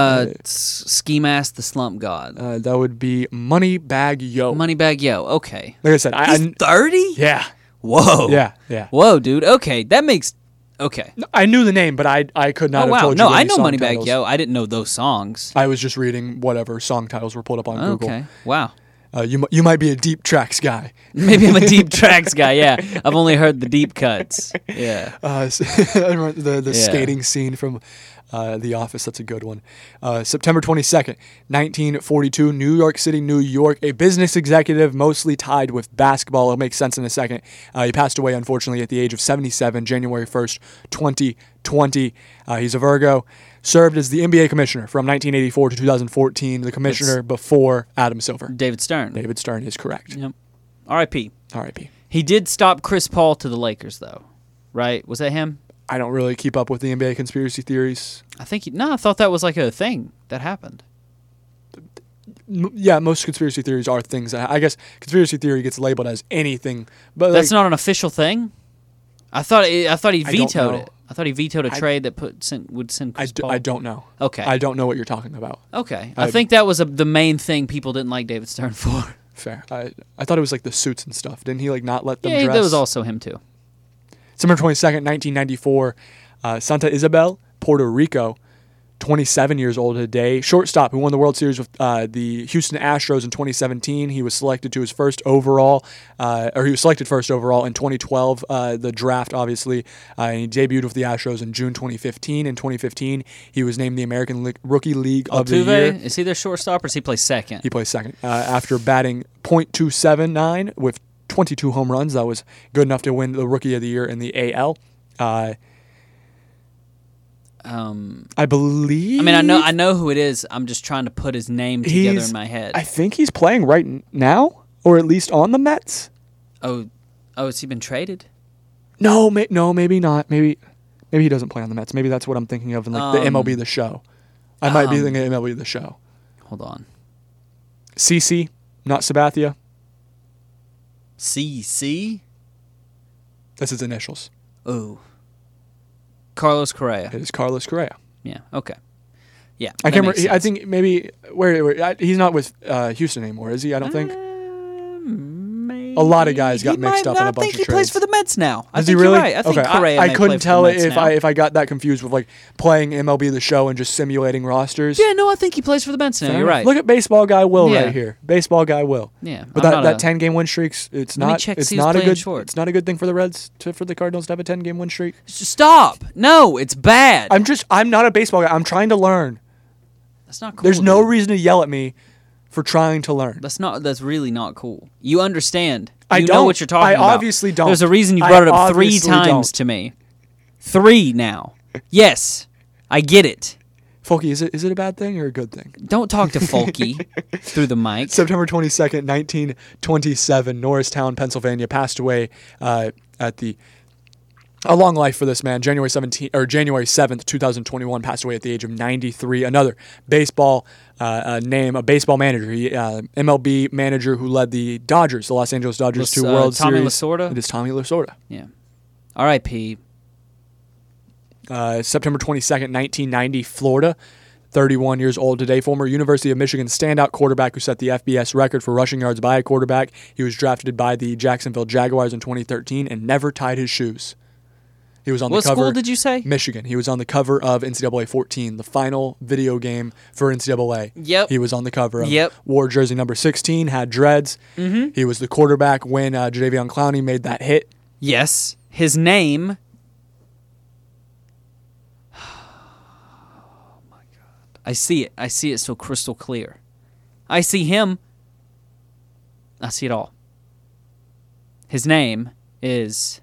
C: Ski Mask the Slump God.
H: That would be Moneybag Yo.
C: Moneybag Yo. Okay.
H: Like I said,
C: He's 30?
H: yeah.
C: Whoa.
H: Yeah.
C: Whoa, dude. Okay, that makes... Okay.
H: I knew the name, but I could not
C: Oh,
H: have
C: wow.
H: told you
C: No, I
H: any
C: know
H: song
C: Moneybag
H: titles.
C: Yo. I didn't know those songs.
H: I was just reading whatever song titles were pulled up on Google.
C: Okay. Wow.
H: You might be a deep tracks guy.
C: Maybe I'm a deep tracks guy, yeah. I've only heard the deep cuts. Yeah.
H: I remember the
C: Yeah.
H: skating scene from The Office. That's a good one. September 22nd, 1942, New York City, New York. A business executive mostly tied with basketball. It'll make sense in a second. He passed away, unfortunately, at the age of 77, January 1st, 2020. He's a Virgo. Served as the NBA commissioner from 1984 to 2014. The commissioner before Adam Silver.
C: David Stern.
H: David Stern is correct.
C: Yep. R.I.P.
H: R.I.P.
C: He did stop Chris Paul to the Lakers, though. Right? Was that him?
H: I don't really keep up with the NBA conspiracy theories.
C: I think I thought that was like a thing that happened.
H: Yeah, most conspiracy theories are things that I guess conspiracy theory gets labeled as anything, but
C: That's not an official thing? I thought he
H: don't
C: vetoed
H: know.
C: it. I thought he vetoed a trade that would send Chris Paul.
H: I don't know.
C: Okay.
H: I don't know what you're talking about.
C: Okay. I think that was the main thing people didn't like David Stern for.
H: Fair. I thought it was like the suits and stuff. Didn't he like not let them
C: Yeah,
H: dress?
C: that was also him too.
H: December 22nd, 1994, Santa Isabel, Puerto Rico, 27 years old today. Shortstop who won the World Series with the Houston Astros in 2017. He was selected to his first overall, or he was selected first overall in 2012, the draft, obviously. And he debuted with the Astros in June 2015. In 2015, he was named the American Rookie League of the Year.
C: Altuve, is he their shortstop or does he play second?
H: He plays second. After batting .279 with 22 home runs, that was good enough to win the Rookie of the Year in the AL. I believe.
C: I mean, I know who it is. I'm just trying to put his name together in my head.
H: I think he's playing right now, or at least on the Mets.
C: Oh, has he been traded?
H: No, maybe not. Maybe he doesn't play on the Mets. Maybe that's what I'm thinking of in like the MLB The Show. I might be thinking of MLB The Show.
C: Hold on.
H: CC, not Sabathia.
C: CC?
H: That's his initials.
C: Oh. Carlos Correa.
H: It is Carlos Correa.
C: Yeah. Okay. Yeah.
H: I
C: that
H: can't
C: makes
H: remember. I
C: sense.
H: think maybe where he's not with Houston anymore, is he? I don't think. A lot of guys got mixed up in a bunch of
C: I think he plays
H: trades.
C: for the Mets now. I
H: Does
C: think
H: he really?
C: you're right. I think
H: okay.
C: Correa
H: I
C: may
H: couldn't
C: play
H: tell
C: for the Mets now.
H: if I got that confused with like playing MLB The Show and just simulating rosters.
C: Yeah, no, I think he plays for the Mets now.
H: Fair
C: You're
H: enough.
C: right.
H: Look at baseball guy Will
C: Yeah.
H: right here. Baseball guy Will.
C: Yeah,
H: But
C: I'm not
H: that
C: a-
H: 10-game win streaks, it's
C: Let me
H: not
C: check to
H: it's
C: see who's
H: not a
C: playing
H: good
C: short.
H: it's not a good thing for the Reds for the Cardinals to have a 10-game win streak.
C: Stop. No, it's bad.
H: I'm not a baseball guy. I'm trying to learn.
C: That's not cool.
H: There's no
C: dude.
H: reason to yell at me for trying to learn.
C: That's really not cool. You understand.
H: I
C: You know
H: don't.
C: what you're talking
H: I
C: about.
H: obviously don't.
C: There's a reason you
H: I
C: brought it up 3
H: obviously
C: times
H: don't.
C: to me. 3 now. Yes. I get it.
H: Folky, is it a bad thing or a good thing?
C: Don't talk to Folky through the mic.
H: September 22nd, 1927, Norristown, Pennsylvania, passed away a long life for this man. January 7th, 2021, passed away at the age of 93. Another baseball name, a baseball manager, MLB manager who led the Dodgers, the Los Angeles Dodgers, to World
C: Tommy
H: Series.
C: Lasorda?
H: It is Tommy Lasorda.
C: Yeah. R.I.P.
H: September 22nd, 1990, Florida. 31 years old today, former University of Michigan standout quarterback who set the FBS record for rushing yards by a quarterback. He was drafted by the Jacksonville Jaguars in 2013 and never tied his shoes. He was on
C: What
H: the cover.
C: school did you say?
H: Michigan. He was on the cover of NCAA 14, the final video game for NCAA.
C: Yep.
H: He was on the cover of.
C: Yep.
H: Wore jersey number 16, had dreads. Mm-hmm. He was the quarterback when Jadeveon Clowney made that hit.
C: Yes. His name. Oh my God. I see it. I see it so crystal clear. I see him. I see it all. His name is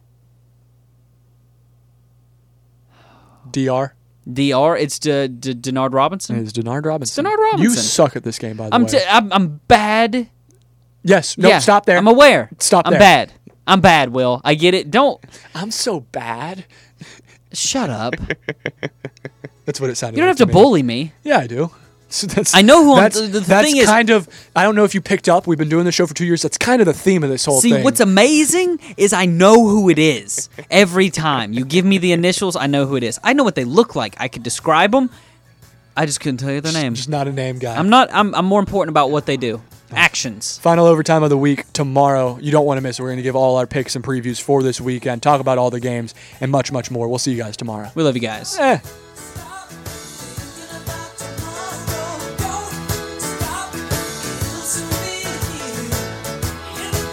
H: DR.
C: DR. It's Denard Robinson.
H: It's Denard Robinson.
C: Denard Robinson.
H: You suck at this game, by the way.
C: I'm bad.
H: Yes. No,
C: Yeah,
H: stop there.
C: I'm aware.
H: Stop
C: I'm
H: there.
C: bad. I'm bad, Will. I get it. Don't.
H: I'm so bad.
C: Shut up.
H: That's what it sounded
C: You don't
H: like
C: have to
H: me.
C: bully me.
H: Yeah, I do. So
C: I know who I'm-
H: that's,
C: the
H: that's
C: thing is-
H: kind of, I don't know if you picked up, we've been doing this show for 2 years. That's kind of the theme of this whole
C: See,
H: thing.
C: what's amazing is I know who it is every time. You give me the initials, I know who it is. I know what they look like. I could describe them. I just couldn't tell you their name.
H: Just not a name guy.
C: I'm more important about what they do. Actions.
H: Final overtime of the week tomorrow. You don't want to miss it. We're going to give all our picks and previews for this weekend, talk about all the games, and much, much more. We'll see you guys tomorrow.
C: We love you guys.